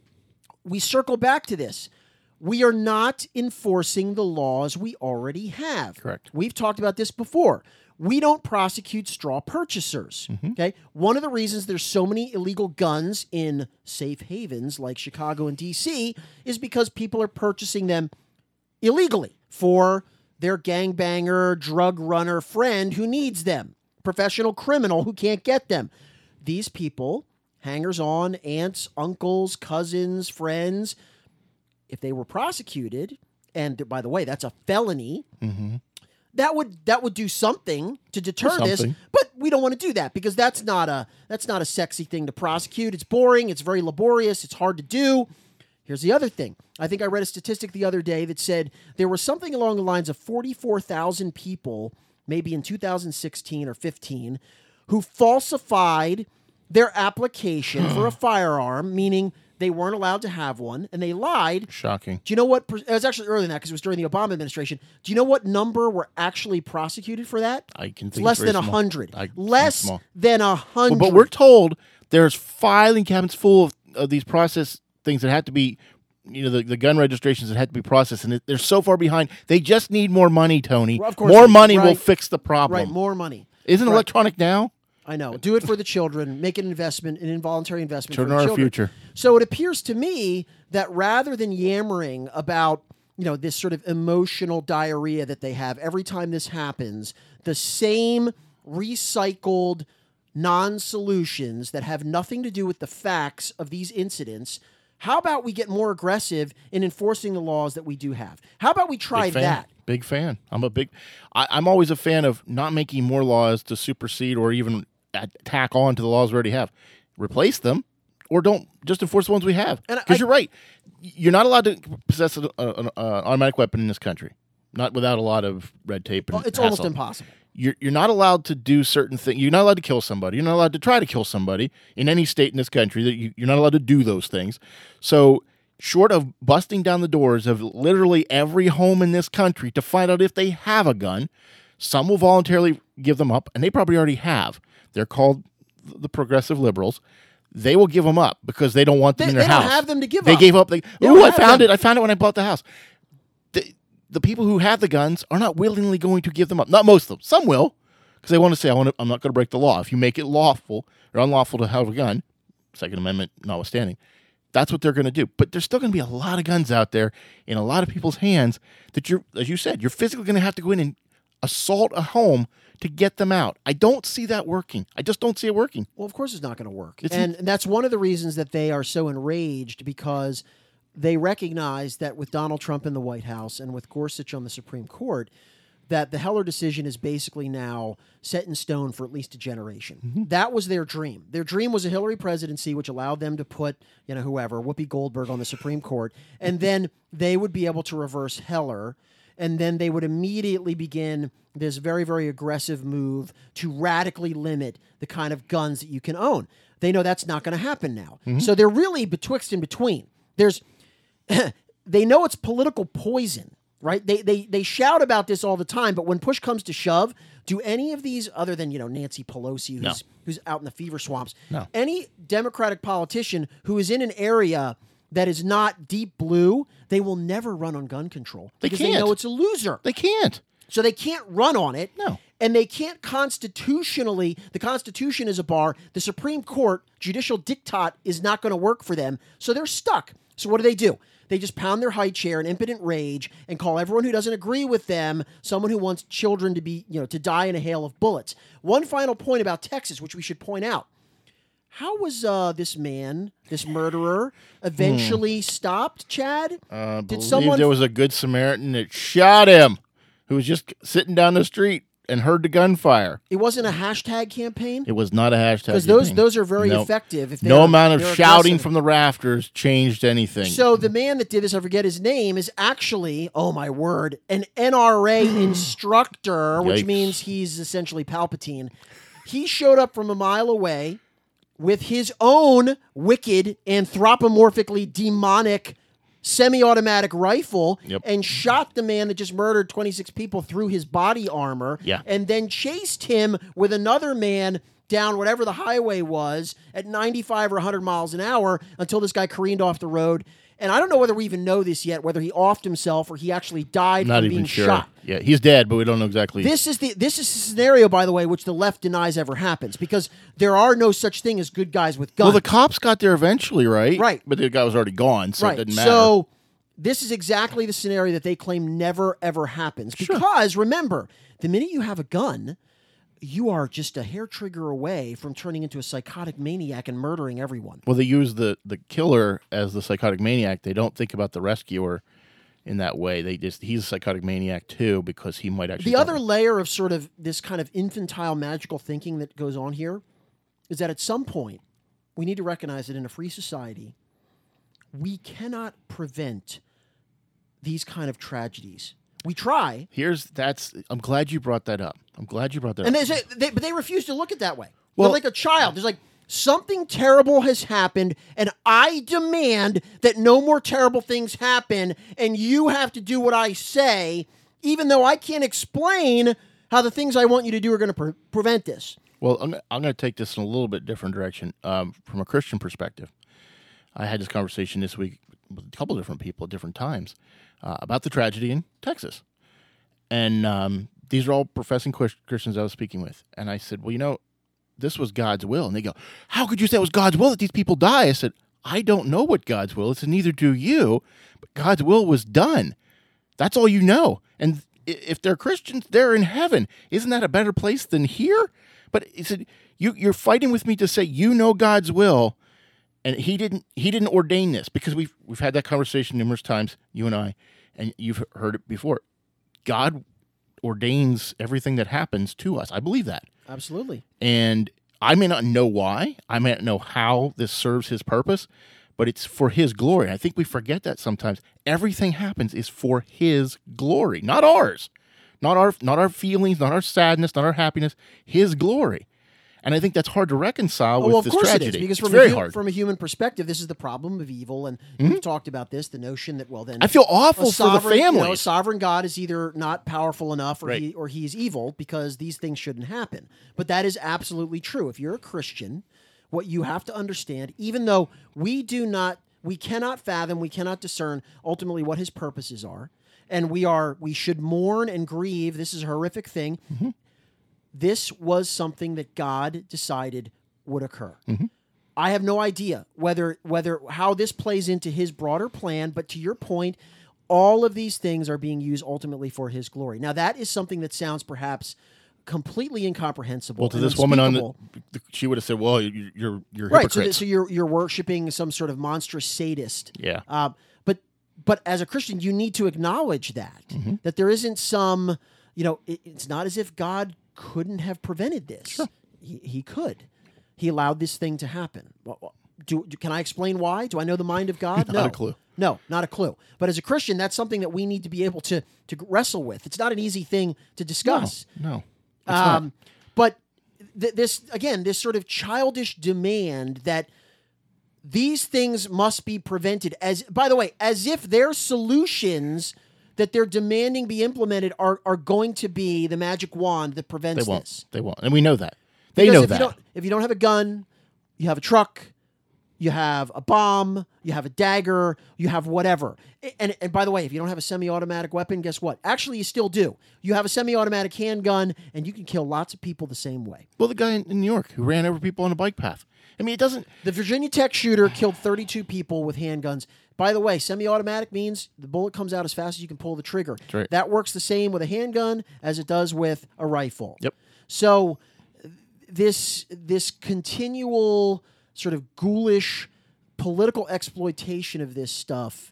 We circle back to this. We are not enforcing the laws we already have. Correct. We've talked about this before. We don't prosecute straw purchasers. Mm-hmm. Okay. One of the reasons there's so many illegal guns in safe havens like Chicago and DC is because people are purchasing them illegally for their gangbanger, drug runner friend who needs them, professional criminal who can't get them. These people, hangers-on, aunts, uncles, cousins, friends, if they were prosecuted, and by the way, that's a felony. Mm-hmm. That would do something to deter this, but we don't want to do that because that's not a sexy thing to prosecute. It's boring. It's very laborious. It's hard to do. Here's the other thing. I think I read a statistic the other day that said there was something along the lines of 44,000 people, maybe in 2016 or 15, who falsified their application for a firearm, meaning they weren't allowed to have one, and they lied. Shocking. Do you know what? It was actually earlier than that because it was during the Obama administration. Do you know what number were actually prosecuted for that? I can think less than 100. Less than 100. But we're told there's filing cabinets full of these process things that have to be, the gun registrations that have to be processed, and they're so far behind. They just need more money, Tony. Well, of course more money will fix the problem. Right, more money. Isn't electronic now? I know. Do it for the children. Make an investment, an involuntary investment Children for the are children. Our future. So it appears to me that rather than yammering about, this sort of emotional diarrhea that they have every time this happens, the same recycled non-solutions that have nothing to do with the facts of these incidents, how about we get more aggressive in enforcing the laws that we do have? How about we try that? Big fan. I'm always a fan of not making more laws to supersede or even tack on to the laws we already have. Replace them, or don't just enforce the ones we have. Because you're right. You're not allowed to possess an automatic weapon in this country, not without a lot of red tape. And it's almost impossible. You're not allowed to do certain things. You're not allowed to kill somebody. You're not allowed to try to kill somebody in any state in this country. That you're not allowed to do those things. So, short of busting down the doors of literally every home in this country to find out if they have a gun, some will voluntarily give them up, and they probably already have. They're called the progressive liberals. They will give them up because they don't want them in their house. They don't have them to give up. They gave up. I found it. I found it when I bought the house. The people who have the guns are not willingly going to give them up. Not most of them. Some will, because they want to say, I'm not going to break the law. If you make it lawful or unlawful to have a gun, Second Amendment notwithstanding, that's what they're going to do. But there's still going to be a lot of guns out there in a lot of people's hands that as you said, you're physically going to have to go in and assault a home to get them out. I don't see that working. I just don't see it working. Well, of course it's not going to work. And that's one of the reasons that they are so enraged, because they recognize that with Donald Trump in the White House and with Gorsuch on the Supreme Court, that the Heller decision is basically now set in stone for at least a generation. Mm-hmm. That was their dream. Their dream was a Hillary presidency, which allowed them to put, whoever, Whoopi Goldberg on the Supreme Court, and then they would be able to reverse Heller, and then they would immediately begin this very, very aggressive move to radically limit the kind of guns that you can own. They know that's not going to happen now. Mm-hmm. So they're really betwixt and between. They know it's political poison, right? They shout about this all the time, but when push comes to shove, do any of these, other than Nancy Pelosi, who's out in the fever swamps, any Democratic politician who is in an area that is not deep blue, they will never run on gun control because they know it's a loser. They can't. So they can't run on it. No. And they can't constitutionally, the Constitution is a bar. The Supreme Court, judicial diktat is not going to work for them. So they're stuck. So what do? They just pound their high chair in impotent rage and call everyone who doesn't agree with them someone who wants children to be, to die in a hail of bullets. One final point about Texas, which we should point out. How was this murderer, eventually stopped, Chad? Did someone? There was a good Samaritan that shot him, who was just sitting down the street and heard the gunfire. It wasn't a hashtag campaign? It was not a hashtag campaign. Because those are very effective. If no amount of shouting from the rafters changed anything. So the man that did this, I forget his name, is actually, oh my word, an NRA instructor, which means he's essentially Palpatine. He showed up from a mile away with his own wicked, anthropomorphically demonic semi-automatic rifle and shot the man that just murdered 26 people through his body armor and then chased him with another man down whatever the highway was at 95 or 100 miles an hour until this guy careened off the road. And I don't know whether we even know this yet, whether he offed himself or he actually died from being shot. Yeah, he's dead, but we don't know exactly. This is the scenario, by the way, which the left denies ever happens, because there are no such thing as good guys with guns. Well, the cops got there eventually, right? Right. But the guy was already gone, so it didn't matter. So this is exactly the scenario that they claim never, ever happens. Because, remember, the minute you have a gun, you are just a hair trigger away from turning into a psychotic maniac and murdering everyone. Well, they use the killer as the psychotic maniac. They don't think about the rescuer in that way. He's a psychotic maniac too, because he might actually... The other layer of sort of this kind of infantile magical thinking that goes on here is that at some point, we need to recognize that in a free society, we cannot prevent these kind of tragedies. We try. I'm glad you brought that up. And but they refuse to look at it that way. Well, they're like a child. There's like, something terrible has happened, and I demand that no more terrible things happen, and you have to do what I say, even though I can't explain how the things I want you to do are going to prevent this. Well, I'm going to take this in a little bit different direction from a Christian perspective. I had this conversation this week with a couple of different people at different times about the tragedy in Texas. And these are all professing Christians I was speaking with. And I said, well, this was God's will. And they go, how could you say it was God's will that these people die? I said, I don't know what God's will is, and neither do you. But God's will was done. That's all you know. And if they're Christians, they're in heaven. Isn't that a better place than here? But he said, you're fighting with me to say you know God's will. And he didn't ordain this, because we've had that conversation numerous times, you and I, and you've heard it before. God ordains everything that happens to us. I believe that. Absolutely. And I may not know why. I may not know how this serves his purpose, but it's for his glory. I think we forget that sometimes. Everything happens is for his glory, not ours. Not our feelings, not our sadness, not our happiness, his glory. And I think that's hard to reconcile with this tragedy. It is, because from a human perspective, this is the problem of evil, and we've talked about this, the notion that, then... I feel awful for the family. A sovereign God is either not powerful enough or he's evil, because these things shouldn't happen. But that is absolutely true. If you're a Christian, what you have to understand, even though we cannot fathom, we cannot discern ultimately what his purposes are, and we should mourn and grieve, this is a horrific thing, this was something that God decided would occur. Mm-hmm. I have no idea whether how this plays into his broader plan, but to your point, all of these things are being used ultimately for his glory. Now, that is something that sounds perhaps completely incomprehensible. Well, to this woman she would have said, "Well, you're right." hypocrites. So you're worshiping some sort of monstrous sadist. Yeah. But as a Christian, you need to acknowledge that there isn't some, it's not as if God couldn't have prevented this. Sure. He could. He allowed this thing to happen. Can I explain why? Do I know the mind of God? Not a clue. No, not a clue. But as a Christian, that's something that we need to be able to wrestle with. It's not an easy thing to discuss. No. It's not. But this sort of childish demand that these things must be prevented, by the way, as if their solutions that they're demanding be implemented are going to be the magic wand that prevents this. They won't. And we know that. They know that. If you don't have a gun, you have a truck, you have a bomb, you have a dagger, you have whatever. And by the way, if you don't have a semi-automatic weapon, guess what? Actually, you still do. You have a semi-automatic handgun, and you can kill lots of people the same way. Well, the guy in New York who ran over people on a bike path. I mean, it doesn't... The Virginia Tech shooter killed 32 people with handguns. By the way, semi-automatic means the bullet comes out as fast as you can pull the trigger. That's right. That works the same with a handgun as it does with a rifle. Yep. So this continual sort of ghoulish political exploitation of this stuff,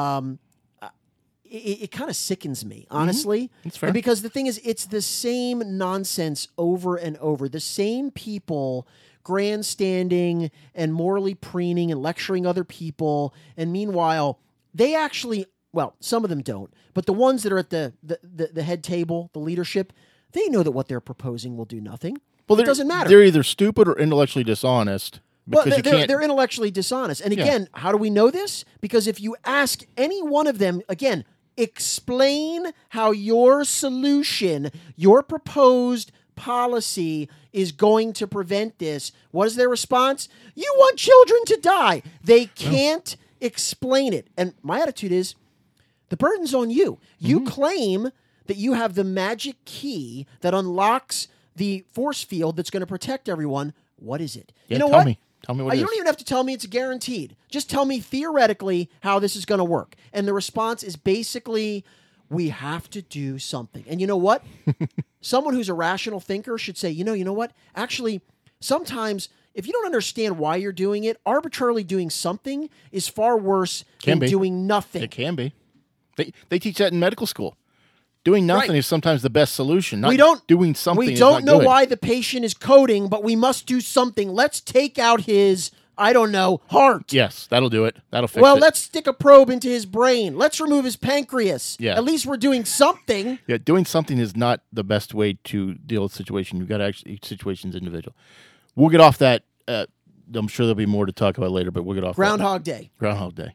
it kind of sickens me, honestly. Mm-hmm. That's fair. And because the thing is, it's the same nonsense over and over. The same people grandstanding and morally preening and lecturing other people. And meanwhile, they actually, well, some of them don't, but the ones that are at the head table, the leadership, they know that what they're proposing will do nothing. Well, it doesn't matter. They're either stupid or intellectually dishonest. Well, they're intellectually dishonest. And again, how do we know this? Because if you ask any one of them, again, explain how your solution, your proposed policy is going to prevent this, what is their response? You want children to die. They can't explain it. And my attitude is, the burden's on you. You claim that you have the magic key that unlocks the force field that's going to protect everyone. What is it? Yeah, you know tell what? me. Tell me what it is. You don't even have to tell me it's guaranteed. Just tell me theoretically how this is going to work. And the response is basically, we have to do something. And you know what? Someone who's a rational thinker should say, you know what? Actually, sometimes if you don't understand why you're doing it, arbitrarily doing something is far worse than doing nothing. It can be. They teach that in medical school. Doing nothing is sometimes the best solution. Doing something. We don't know why the patient is coding, but we must do something. Let's take out his, I don't know, heart. Yes, that'll do it. That'll fix it. Well, let's stick a probe into his brain. Let's remove his pancreas. Yeah. At least we're doing something. Yeah, doing something is not the best way to deal with a situation. You've got to actually, each situation's individual. We'll get off that. I'm sure there'll be more to talk about later, but we'll get off Groundhog Day. Groundhog Day.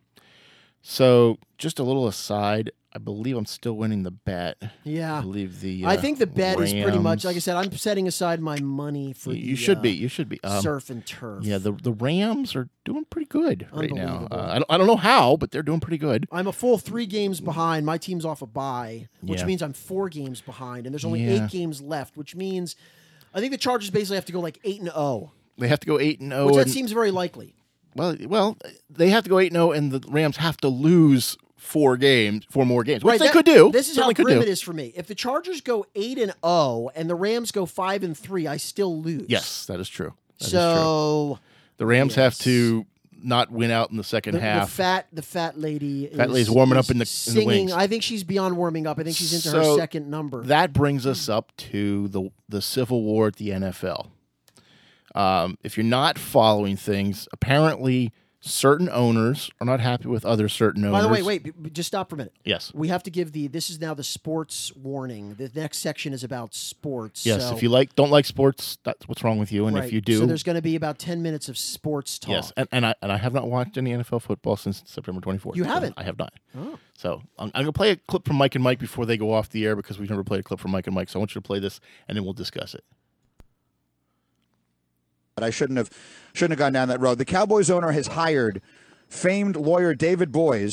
So, just a little aside. I believe I'm still winning the bet. Yeah. I believe I think the bet is pretty much, like I said, I'm setting aside my money for You should be. You should be. Surf and turf. Yeah, the Rams are doing pretty good right now. I don't know how, but they're doing pretty good. I'm a full 3 games behind. My team's off a bye, which means I'm 4 games behind, and there's only 8 games left, which means I think the Chargers basically have to go like 8-0. They have to go 8-0. Which that seems very likely. Well, they have to go 8-0, and the Rams have to lose 4 more games, which right, they could do. This is how grim it is for me. If the Chargers go 8-0 and the Rams go 5-3, I still lose. Yes, that is true. So the Rams have to not win out in the second half. The fat lady lady's warming up in the wings. I think she's beyond warming up. I think she's into her second number. That brings us up to the civil war at the NFL. If you're not following things, apparently certain owners are not happy with other certain owners. By the way, wait, just stop for a minute. Yes. We have to give this is now the sports warning. The next section is about sports. Yes, so, if you don't like sports, that's what's wrong with you. And if you do... So there's going to be about 10 minutes of sports talk. Yes, and I have not watched any NFL football since September 24th. You haven't? I have not. Oh. So I'm going to play a clip from Mike and Mike before they go off the air because we've never played a clip from Mike and Mike. So I want you to play this, and then we'll discuss it. But I shouldn't have gone down that road. The Cowboys owner has hired famed lawyer David Boies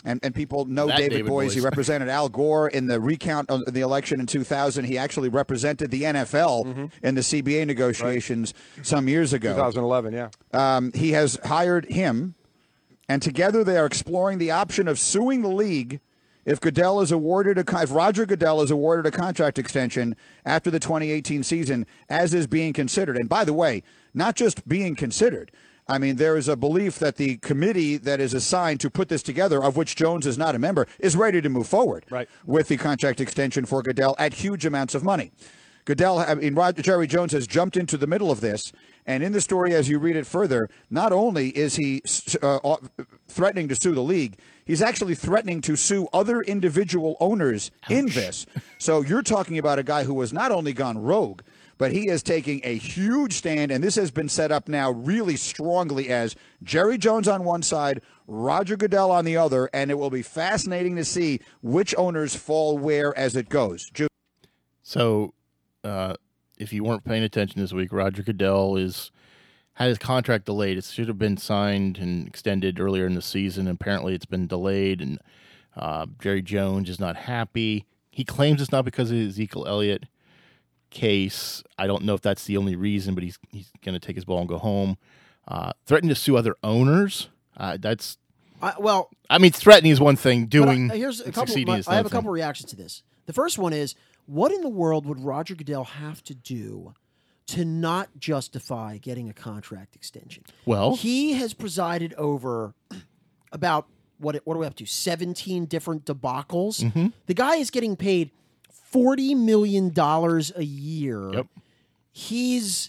And people know That David Boies. He represented Al Gore in the recount of the election in 2000. He actually represented the NFL in the CBA negotiations some years ago. 2011, yeah. He has hired him, and together they are exploring the option of suing the league if Roger Goodell is awarded a contract extension after the 2018 season, as is being considered. And by the way, not just being considered. I mean, there is a belief that the committee that is assigned to put this together, of which Jones is not a member, is ready to move forward with the contract extension for Goodell at huge amounts of money. Jerry Jones has jumped into the middle of this, and in the story, as you read it further, not only is he threatening to sue the league, he's actually threatening to sue other individual owners in this. So you're talking about a guy who has not only gone rogue, but he is taking a huge stand, and this has been set up now really strongly as Jerry Jones on one side, Roger Goodell on the other, and it will be fascinating to see which owners fall where as it goes. So, if you weren't paying attention this week, Roger Goodell had his contract delayed. It should have been signed and extended earlier in the season. Apparently, it's been delayed, and Jerry Jones is not happy. He claims it's not because of Ezekiel Elliott case. I don't know if that's the only reason, but he's going to take his ball and go home. Threatening to sue other owners. Threatening is one thing. Doing here's a couple. Succeeding is I have a couple reactions to this. The first one is, what in the world would Roger Goodell have to do to not justify getting a contract extension? Well, he has presided over about what are we up to? 17 different debacles. Mm-hmm. The guy is getting paid $40 million a year. Yep. He's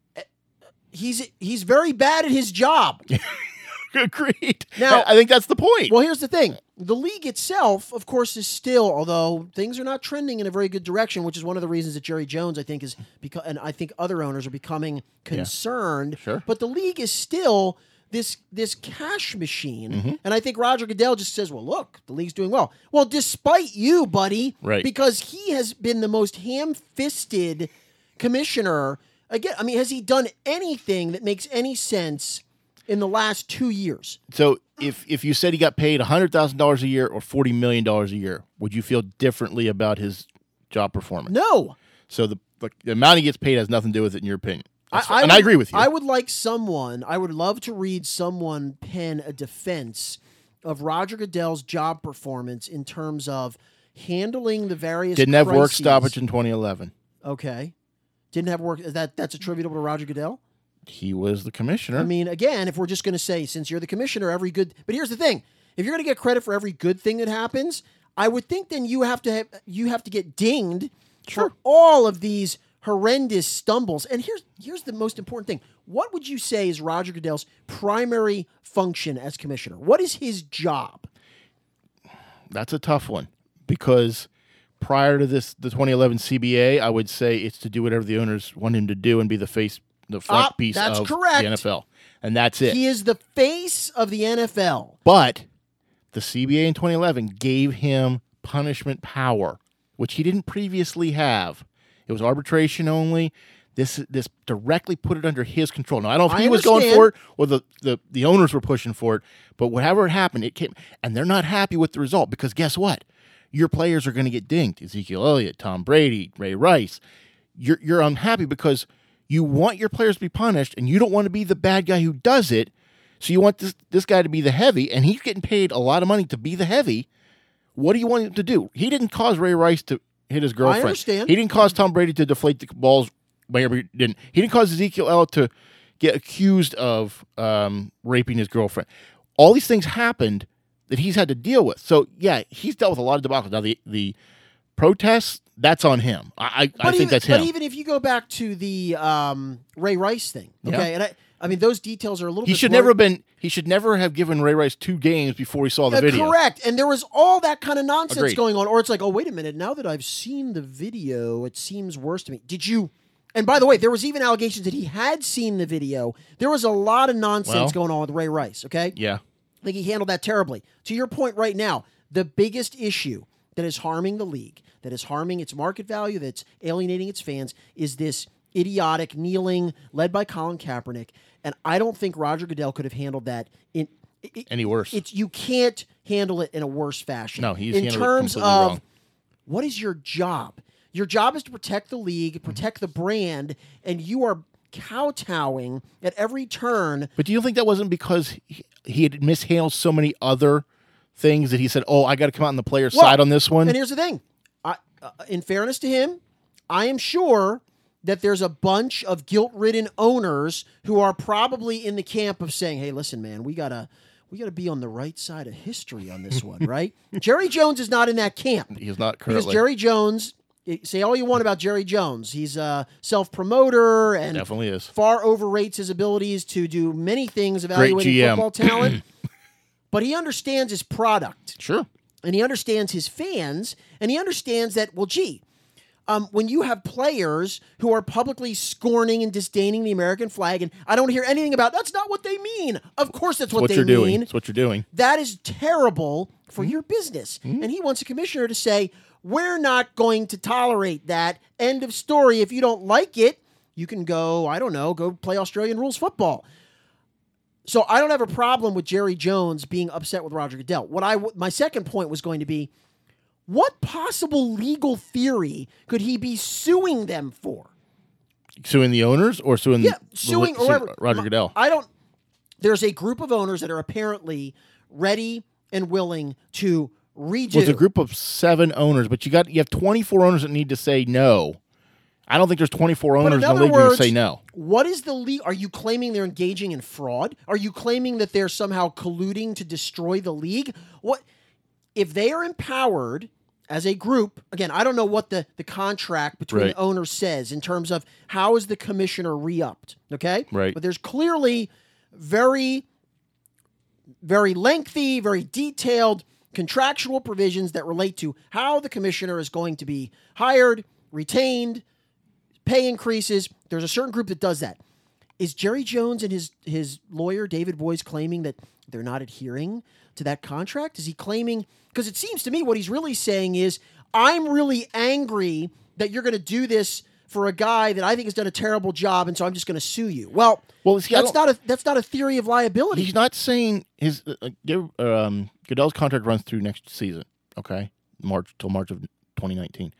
very bad at his job. Agreed. Now, I think that's the point. Well, here's the thing. The league itself, of course, is still, although things are not trending in a very good direction, which is one of the reasons that Jerry Jones, I think, and I think other owners are becoming concerned. Yeah, sure. But the league is still this cash machine. And I think Roger Goodell just says, well, look, the league's doing well. Well, despite you, buddy, right? Because he has been the most ham-fisted commissioner. Again, I mean, has he done anything that makes any sense in the last 2 years? So if you said he got paid $100,000 a year or $40 million a year, would you feel differently about his job performance? No. So the amount he gets paid has nothing to do with it, in your opinion. I agree with you. I would love to read someone pen a defense of Roger Goodell's job performance in terms of handling the various Didn't have crises. work stoppage in 2011. Okay. Didn't have work. That's attributable to Roger Goodell? He was the commissioner. I mean, again, if we're just going to say, since you're the commissioner, but here's the thing. If you're going to get credit for every good thing that happens, I would think then you have to get dinged for all of these horrendous stumbles. And here's the most important thing. What would you say is Roger Goodell's primary function as commissioner? What is his job? That's a tough one, because prior to the 2011 CBA, I would say it's to do whatever the owners want him to do and be the face, the front piece that's of correct. the NFL. And that's it. He is the face of the NFL. But the CBA in 2011 gave him punishment power, which he didn't previously have. It was arbitration only. This directly put it under his control. Now, I don't know if he was going for it or the owners were pushing for it, but whatever happened, it came. And they're not happy with the result, because guess what? Your players are going to get dinged. Ezekiel Elliott, Tom Brady, Ray Rice. You're unhappy because you want your players to be punished, and you don't want to be the bad guy who does it. So you want this guy to be the heavy, and he's getting paid a lot of money to be the heavy. What do you want him to do? He didn't cause Ray Rice to hit his girlfriend. I understand. He didn't cause Tom Brady to deflate the balls whenever he didn't. He didn't cause Ezekiel Elliott to get accused of raping his girlfriend. All these things happened that he's had to deal with. So, yeah, he's dealt with a lot of debacles. Now, the protests, that's on him. I think that's him. But even if you go back to the Ray Rice thing, okay, and I mean, those details are a little bit He should never have given Ray Rice 2 games before he saw the video. Correct. And there was all that kind of nonsense Agreed. going on. Or it's like, oh, wait a minute. Now that I've seen the video, it seems worse to me. Did you? And by the way, there was even allegations that he had seen the video. There was a lot of nonsense going on with Ray Rice, okay? Yeah. I think he handled that terribly. To your point right now, the biggest issue that is harming the league, that is harming its market value, that's alienating its fans, is this idiotic kneeling led by Colin Kaepernick. And I don't think Roger Goodell could have handled that any worse. You can't handle it in a worse fashion. No, he's in handled it terms completely of wrong. what is your job? Your job is to protect the league, protect the brand, and you are kowtowing at every turn. But do you think that wasn't because he had mishandled so many other things that he said, "Oh, I got to come out on the player's side on this one"? And here's the thing: in fairness to him, I am sure that there's a bunch of guilt-ridden owners who are probably in the camp of saying, "Hey, listen, man, we gotta be on the right side of history on this one, right?" Jerry Jones is not in that camp. He's not currently. Because Jerry Jones, say all you want about Jerry Jones, he's a self-promoter and definitely is. far overrates his abilities to do many things evaluating football talent. But he understands his product. Sure. And he understands his fans, and he understands that, well, gee, when you have players who are publicly scorning and disdaining the American flag, and I don't hear anything about, that's not what they mean. Of course that's what they you're doing. mean. That's what you're doing. That is terrible for your business. And he wants a commissioner to say, we're not going to tolerate that. End of story. If you don't like it, you can go, I don't know, go play Australian rules football. So I don't have a problem with Jerry Jones being upset with Roger Goodell. My second point was going to be, what possible legal theory could he be suing them for? Suing the owners or suing Roger Goodell? There's a group of owners that are apparently ready and willing to redo. Well, it's a group of 7 owners, but you have 24 owners that need to say no. I don't think there's 24 owners in the league who say no. What is the league? Are you claiming they're engaging in fraud? Are you claiming that they're somehow colluding to destroy the league? What if they are empowered as a group? Again, I don't know what the contract between the owners says in terms of how is the commissioner re-upped, okay? Right. But there's clearly very, very lengthy, very detailed contractual provisions that relate to how the commissioner is going to be hired, retained, pay increases. There's a certain group that does that. Is Jerry Jones and his lawyer, David Boies, claiming that they're not adhering to that contract? Is he claiming, because it seems to me what he's really saying is, I'm really angry that you're going to do this for a guy that I think has done a terrible job, and so I'm just going to sue you. Well, see, that's not a theory of liability. He's not saying his Goodell's contract runs through next season, okay? Till March of 2019.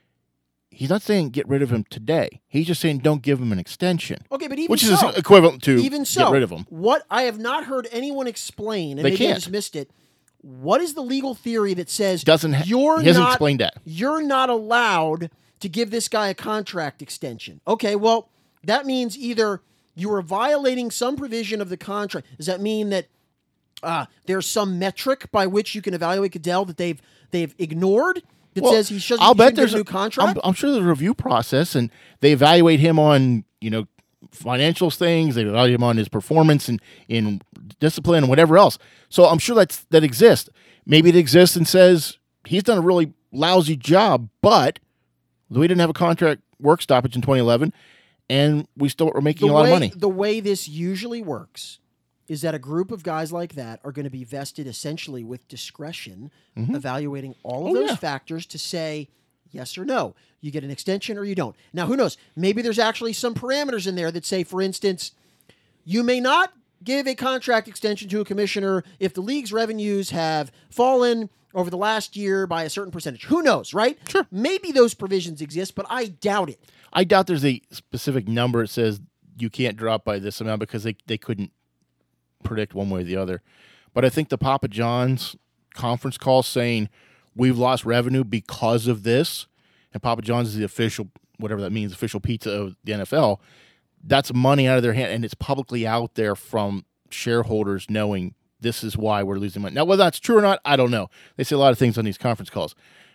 He's not saying get rid of him today. He's just saying don't give him an extension. Okay, but which is equivalent to even so, get rid of him. What I have not heard anyone explain, and maybe I just missed it. What is the legal theory that says he hasn't explained that. You're not allowed to give this guy a contract extension? Okay, well, that means either you are violating some provision of the contract. Does that mean that there's some metric by which you can evaluate Goodell that they've ignored? That says he shouldn't get a new contract? I'm sure there's a review process, and they evaluate him on financials things. They evaluate him on his performance and in discipline and whatever else. So I'm sure that exists. Maybe it exists and says he's done a really lousy job, but we didn't have a contract work stoppage in 2011, and we still are making a lot of money. The way this usually works is that a group of guys like that are going to be vested essentially with discretion, evaluating all of those factors to say yes or no. You get an extension or you don't. Now, who knows? Maybe there's actually some parameters in there that say, for instance, you may not give a contract extension to a commissioner if the league's revenues have fallen over the last year by a certain percentage. Who knows, right? Sure. Maybe those provisions exist, but I doubt it. I doubt there's a specific number that says you can't drop by this amount because they couldn't predict one way or the other. But I think the Papa John's conference call saying we've lost revenue because of this, and Papa John's is the official, whatever that means, official pizza of the NFL, that's money out of their hand, and it's publicly out there from shareholders knowing this is why we're losing money. Now, whether that's true or not, I don't know. They say a lot of things on these conference calls.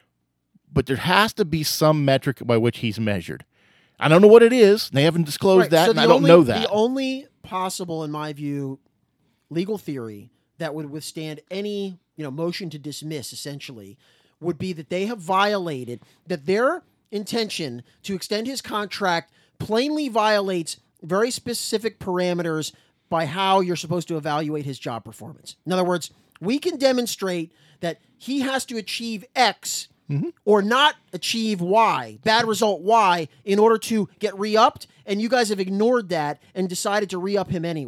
But there has to be some metric by which he's measured. I don't know what it is. They haven't disclosed that, and I don't know that. The only possible, in my view, legal theory that would withstand any motion to dismiss, essentially, would be that they have violated, that their intention to extend his contract plainly violates very specific parameters by how you're supposed to evaluate his job performance. In other words, we can demonstrate that he has to achieve X or not achieve Y, bad result Y, in order to get re-upped, and you guys have ignored that and decided to re-up him anyway.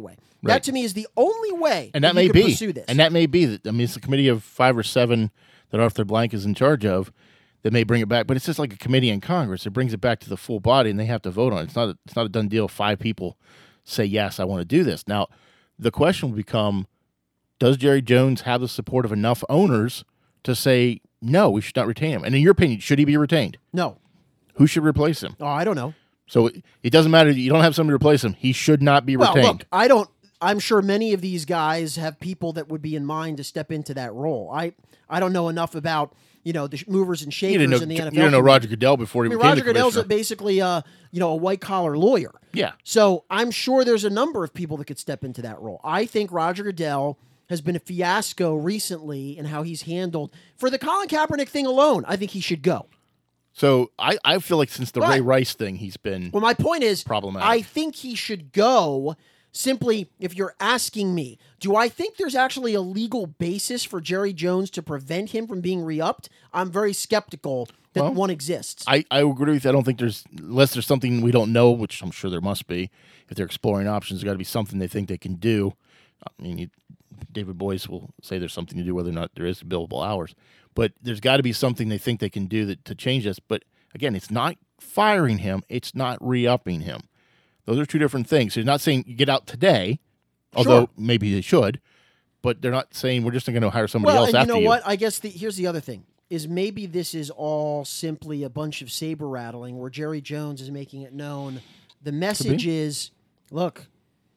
That to me is the only way and that you may could be pursue this. And that may be that. I mean, it's a committee of 5 or 7 that Arthur Blank is in charge of that may bring it back. But it's just like a committee in Congress. It brings it back to the full body, and they have to vote on it. It's not a done deal. 5 people say yes, I want to do this. Now, the question will become: does Jerry Jones have the support of enough owners to say no? We should not retain him. And in your opinion, should he be retained? No. Who should replace him? Oh, I don't know. So it doesn't matter. You don't have somebody to replace him. He should not be retained. Look, I'm sure many of these guys have people that would be in mind to step into that role. I don't know enough about the movers and shakers in the NFL. You didn't know Roger Goodell before he became Roger the commissioner. Goodell's basically a white collar lawyer. Yeah. So I'm sure there's a number of people that could step into that role. I think Roger Goodell has been a fiasco recently in how he's handled for the Colin Kaepernick thing alone. I think he should go. So I feel like since the Ray Rice thing, he's been my point is problematic. I think he should go. Simply, if you're asking me, do I think there's actually a legal basis for Jerry Jones to prevent him from being re-upped? I'm very skeptical that one exists. I agree with you. I don't think unless there's something we don't know, which I'm sure there must be. If they're exploring options, there's got to be something they think they can do. I mean, David Boyce will say there's something to do, whether or not there is billable hours. But there's got to be something they think they can do to change this. But again, it's not firing him. It's not re-upping him. Those are 2 different things. So he's not saying you get out today, although maybe they should. But they're not saying we're just going to hire somebody else after you. You know what? I guess here's the other thing. Is maybe this is all simply a bunch of saber rattling where Jerry Jones is making it known. The message is, look,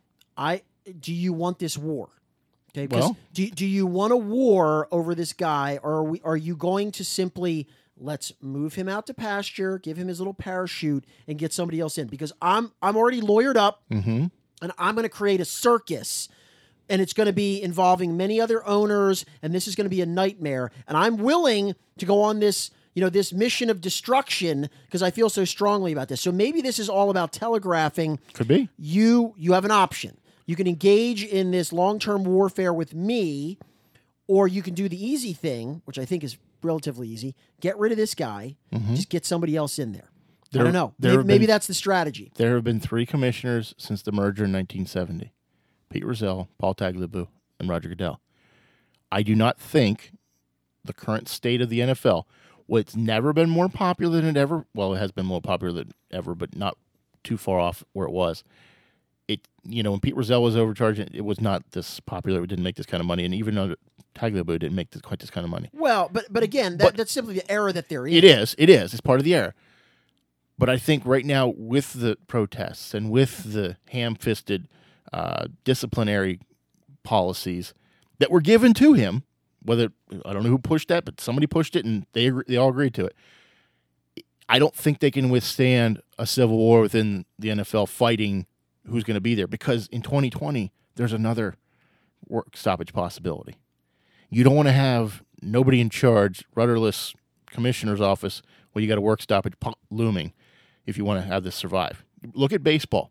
do you want this war? Okay, because do you want a war over this guy, or are you going to simply let's move him out to pasture, give him his little parachute, and get somebody else in? Because I'm already lawyered up, and I'm going to create a circus, and it's going to be involving many other owners, and this is going to be a nightmare. And I'm willing to go on this this mission of destruction because I feel so strongly about this. So maybe this is all about telegraphing. Could be. You have an option. You can engage in this long-term warfare with me, or you can do the easy thing, which I think is relatively easy. Get rid of this guy. Just get somebody else in there. I don't know. Maybe that's the strategy. There have been 3 commissioners since the merger in 1970. Pete Rozelle, Paul Tagliabue, and Roger Goodell. I do not think the current state of the NFL, it's never been more popular than it ever. Well, it has been more popular than ever, but not too far off where it was. When Pete Rozelle was overcharging, it was not this popular. It didn't make this kind of money, and even though Tagliabue didn't make quite this kind of money. Well, but again, that's simply the era that they're in. It is. It's part of the era. But I think right now, with the protests and with the ham-fisted disciplinary policies that were given to him, whether I don't know who pushed that, but somebody pushed it, and they all agreed to it. I don't think they can withstand a civil war within the NFL fighting who's going to be there, because in 2020 there's another work stoppage possibility. You don't want to have nobody in charge, rudderless commissioner's office, where you got a work stoppage looming if you want to have this survive. Look at baseball.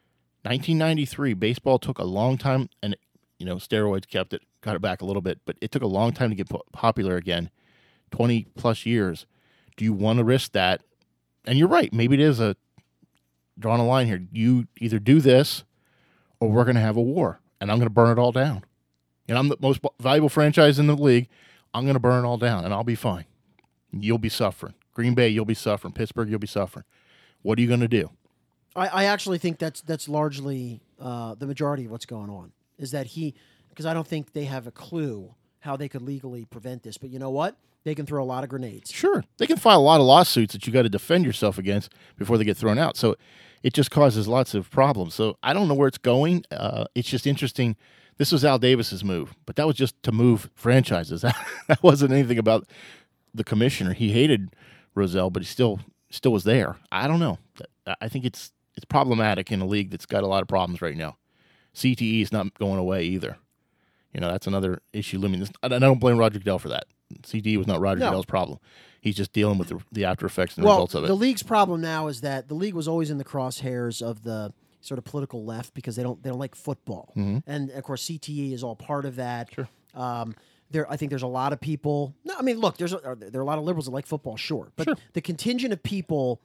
1993, baseball took a long time, and steroids got it back a little bit, but it took a long time to get popular again. 20 plus years. Do you want to risk that? And you're right. Maybe it is drawing a line here. You either do this, or we're going to have a war, and I'm going to burn it all down. And I'm the most valuable franchise in the league. I'm going to burn it all down, and I'll be fine. You'll be suffering. Green Bay, you'll be suffering. Pittsburgh, you'll be suffering. What are you going to do? I actually think that's largely the majority of what's going on. Is that because I don't think they have a clue how they could legally prevent this. But you know what? They can throw a lot of grenades. Sure. They can file a lot of lawsuits that you got to defend yourself against before they get thrown out. So it just causes lots of problems. So I don't know where it's going. It's just interesting. This was Al Davis's move, but that was just to move franchises. That wasn't anything about the commissioner. He hated Rozelle, but he still was there. I don't know. I think it's problematic in a league that's got a lot of problems right now. CTE is not going away either. That's another issue. I don't blame Roger Goodell for that. CTE was not Roger Goodell's problem. He's just dealing with the after effects and the results of it. The league's problem now is that the league was always in the crosshairs of the sort of political left because they don't like football, and of course CTE is all part of that. Sure. I think there's a lot of people. No, I mean, look, there are a lot of liberals that like football, sure, but the contingent of people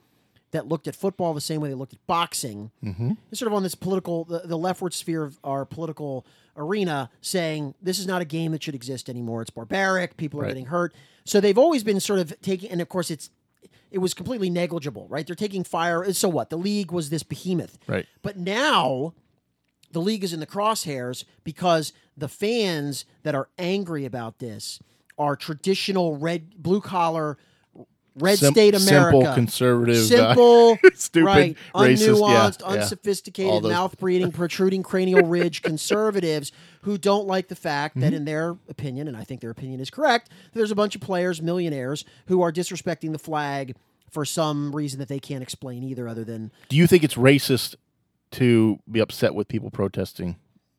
that looked at football the same way they looked at boxing. Mm-hmm. Sort of on this political, the leftward sphere of our political arena, saying this is not a game that should exist anymore. It's barbaric. People are getting hurt. So they've always been sort of taking, and of course it was completely negligible, right? They're taking fire. So what? The league was this behemoth. Right. But now the league is in the crosshairs because the fans that are angry about this are traditional blue collar, red state America. Simple, conservative. Simple, stupid, right, racist, unnuanced, unsophisticated, mouth-breathing, protruding cranial ridge conservatives who don't like the fact that in their opinion, and I think their opinion is correct, there's a bunch of players, millionaires, who are disrespecting the flag for some reason that they can't explain either other than... Do you think it's racist to be upset with people protesting?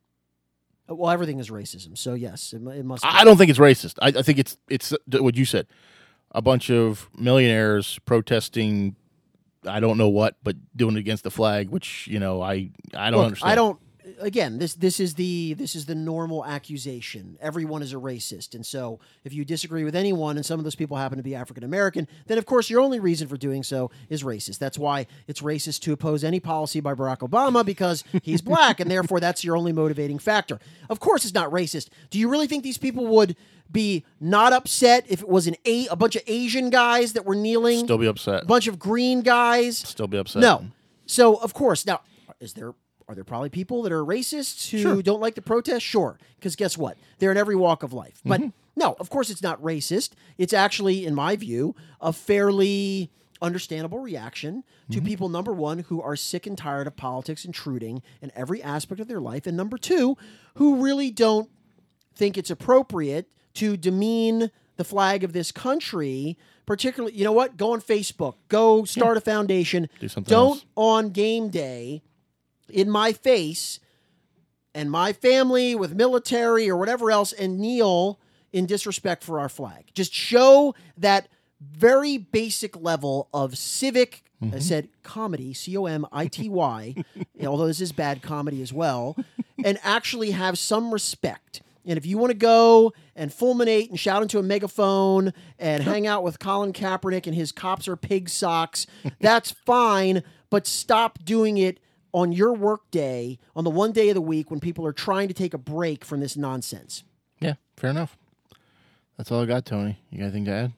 Well, everything is racism, so yes, it must be. I don't think it's racist. I think it's what you said. A bunch of millionaires protesting, I don't know what, but doing it against the flag, which, I don't understand. Again, this is the normal accusation. Everyone is a racist. And so if you disagree with anyone and some of those people happen to be African American, then of course your only reason for doing so is racist. That's why it's racist to oppose any policy by Barack Obama, because he's black, and therefore that's your only motivating factor. Of course it's not racist. Do you really think these people would be not upset if it was a bunch of Asian guys that were kneeling? Still be upset. A bunch of green guys? Still be upset. No. So, of course, now, are there probably people that are racists who don't like the protest? Sure. Because guess what? They're in every walk of life. But no, of course it's not racist. It's actually, in my view, a fairly understandable reaction to people, number one, who are sick and tired of politics intruding in every aspect of their life, and number two, who really don't think it's appropriate to demean the flag of this country. Particularly, you know what? Go on Facebook. Go start a foundation. Do something Don't else. On game day, in my face and my family with military or whatever else, and kneel in disrespect for our flag. Just show that very basic level of civic, I said comedy, COMITY, although this is bad comedy as well, and actually have some respect. And if you want to go and fulminate and shout into a megaphone and hang out with Colin Kaepernick and his cops are pig socks, that's fine, but stop doing it on your work day, on the one day of the week when people are trying to take a break from this nonsense. Yeah, fair enough. That's all I got, Tony. You got anything to add?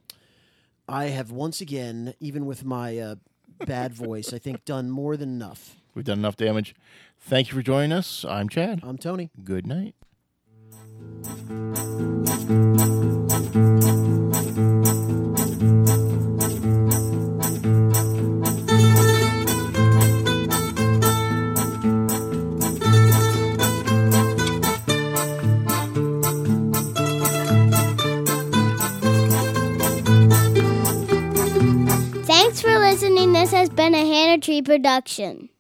I have once again, even with my bad voice, I think done more than enough. We've done enough damage. Thank you for joining us. I'm Chad. I'm Tony. Good night. Thanks for listening. This has been a Hannah Tree production.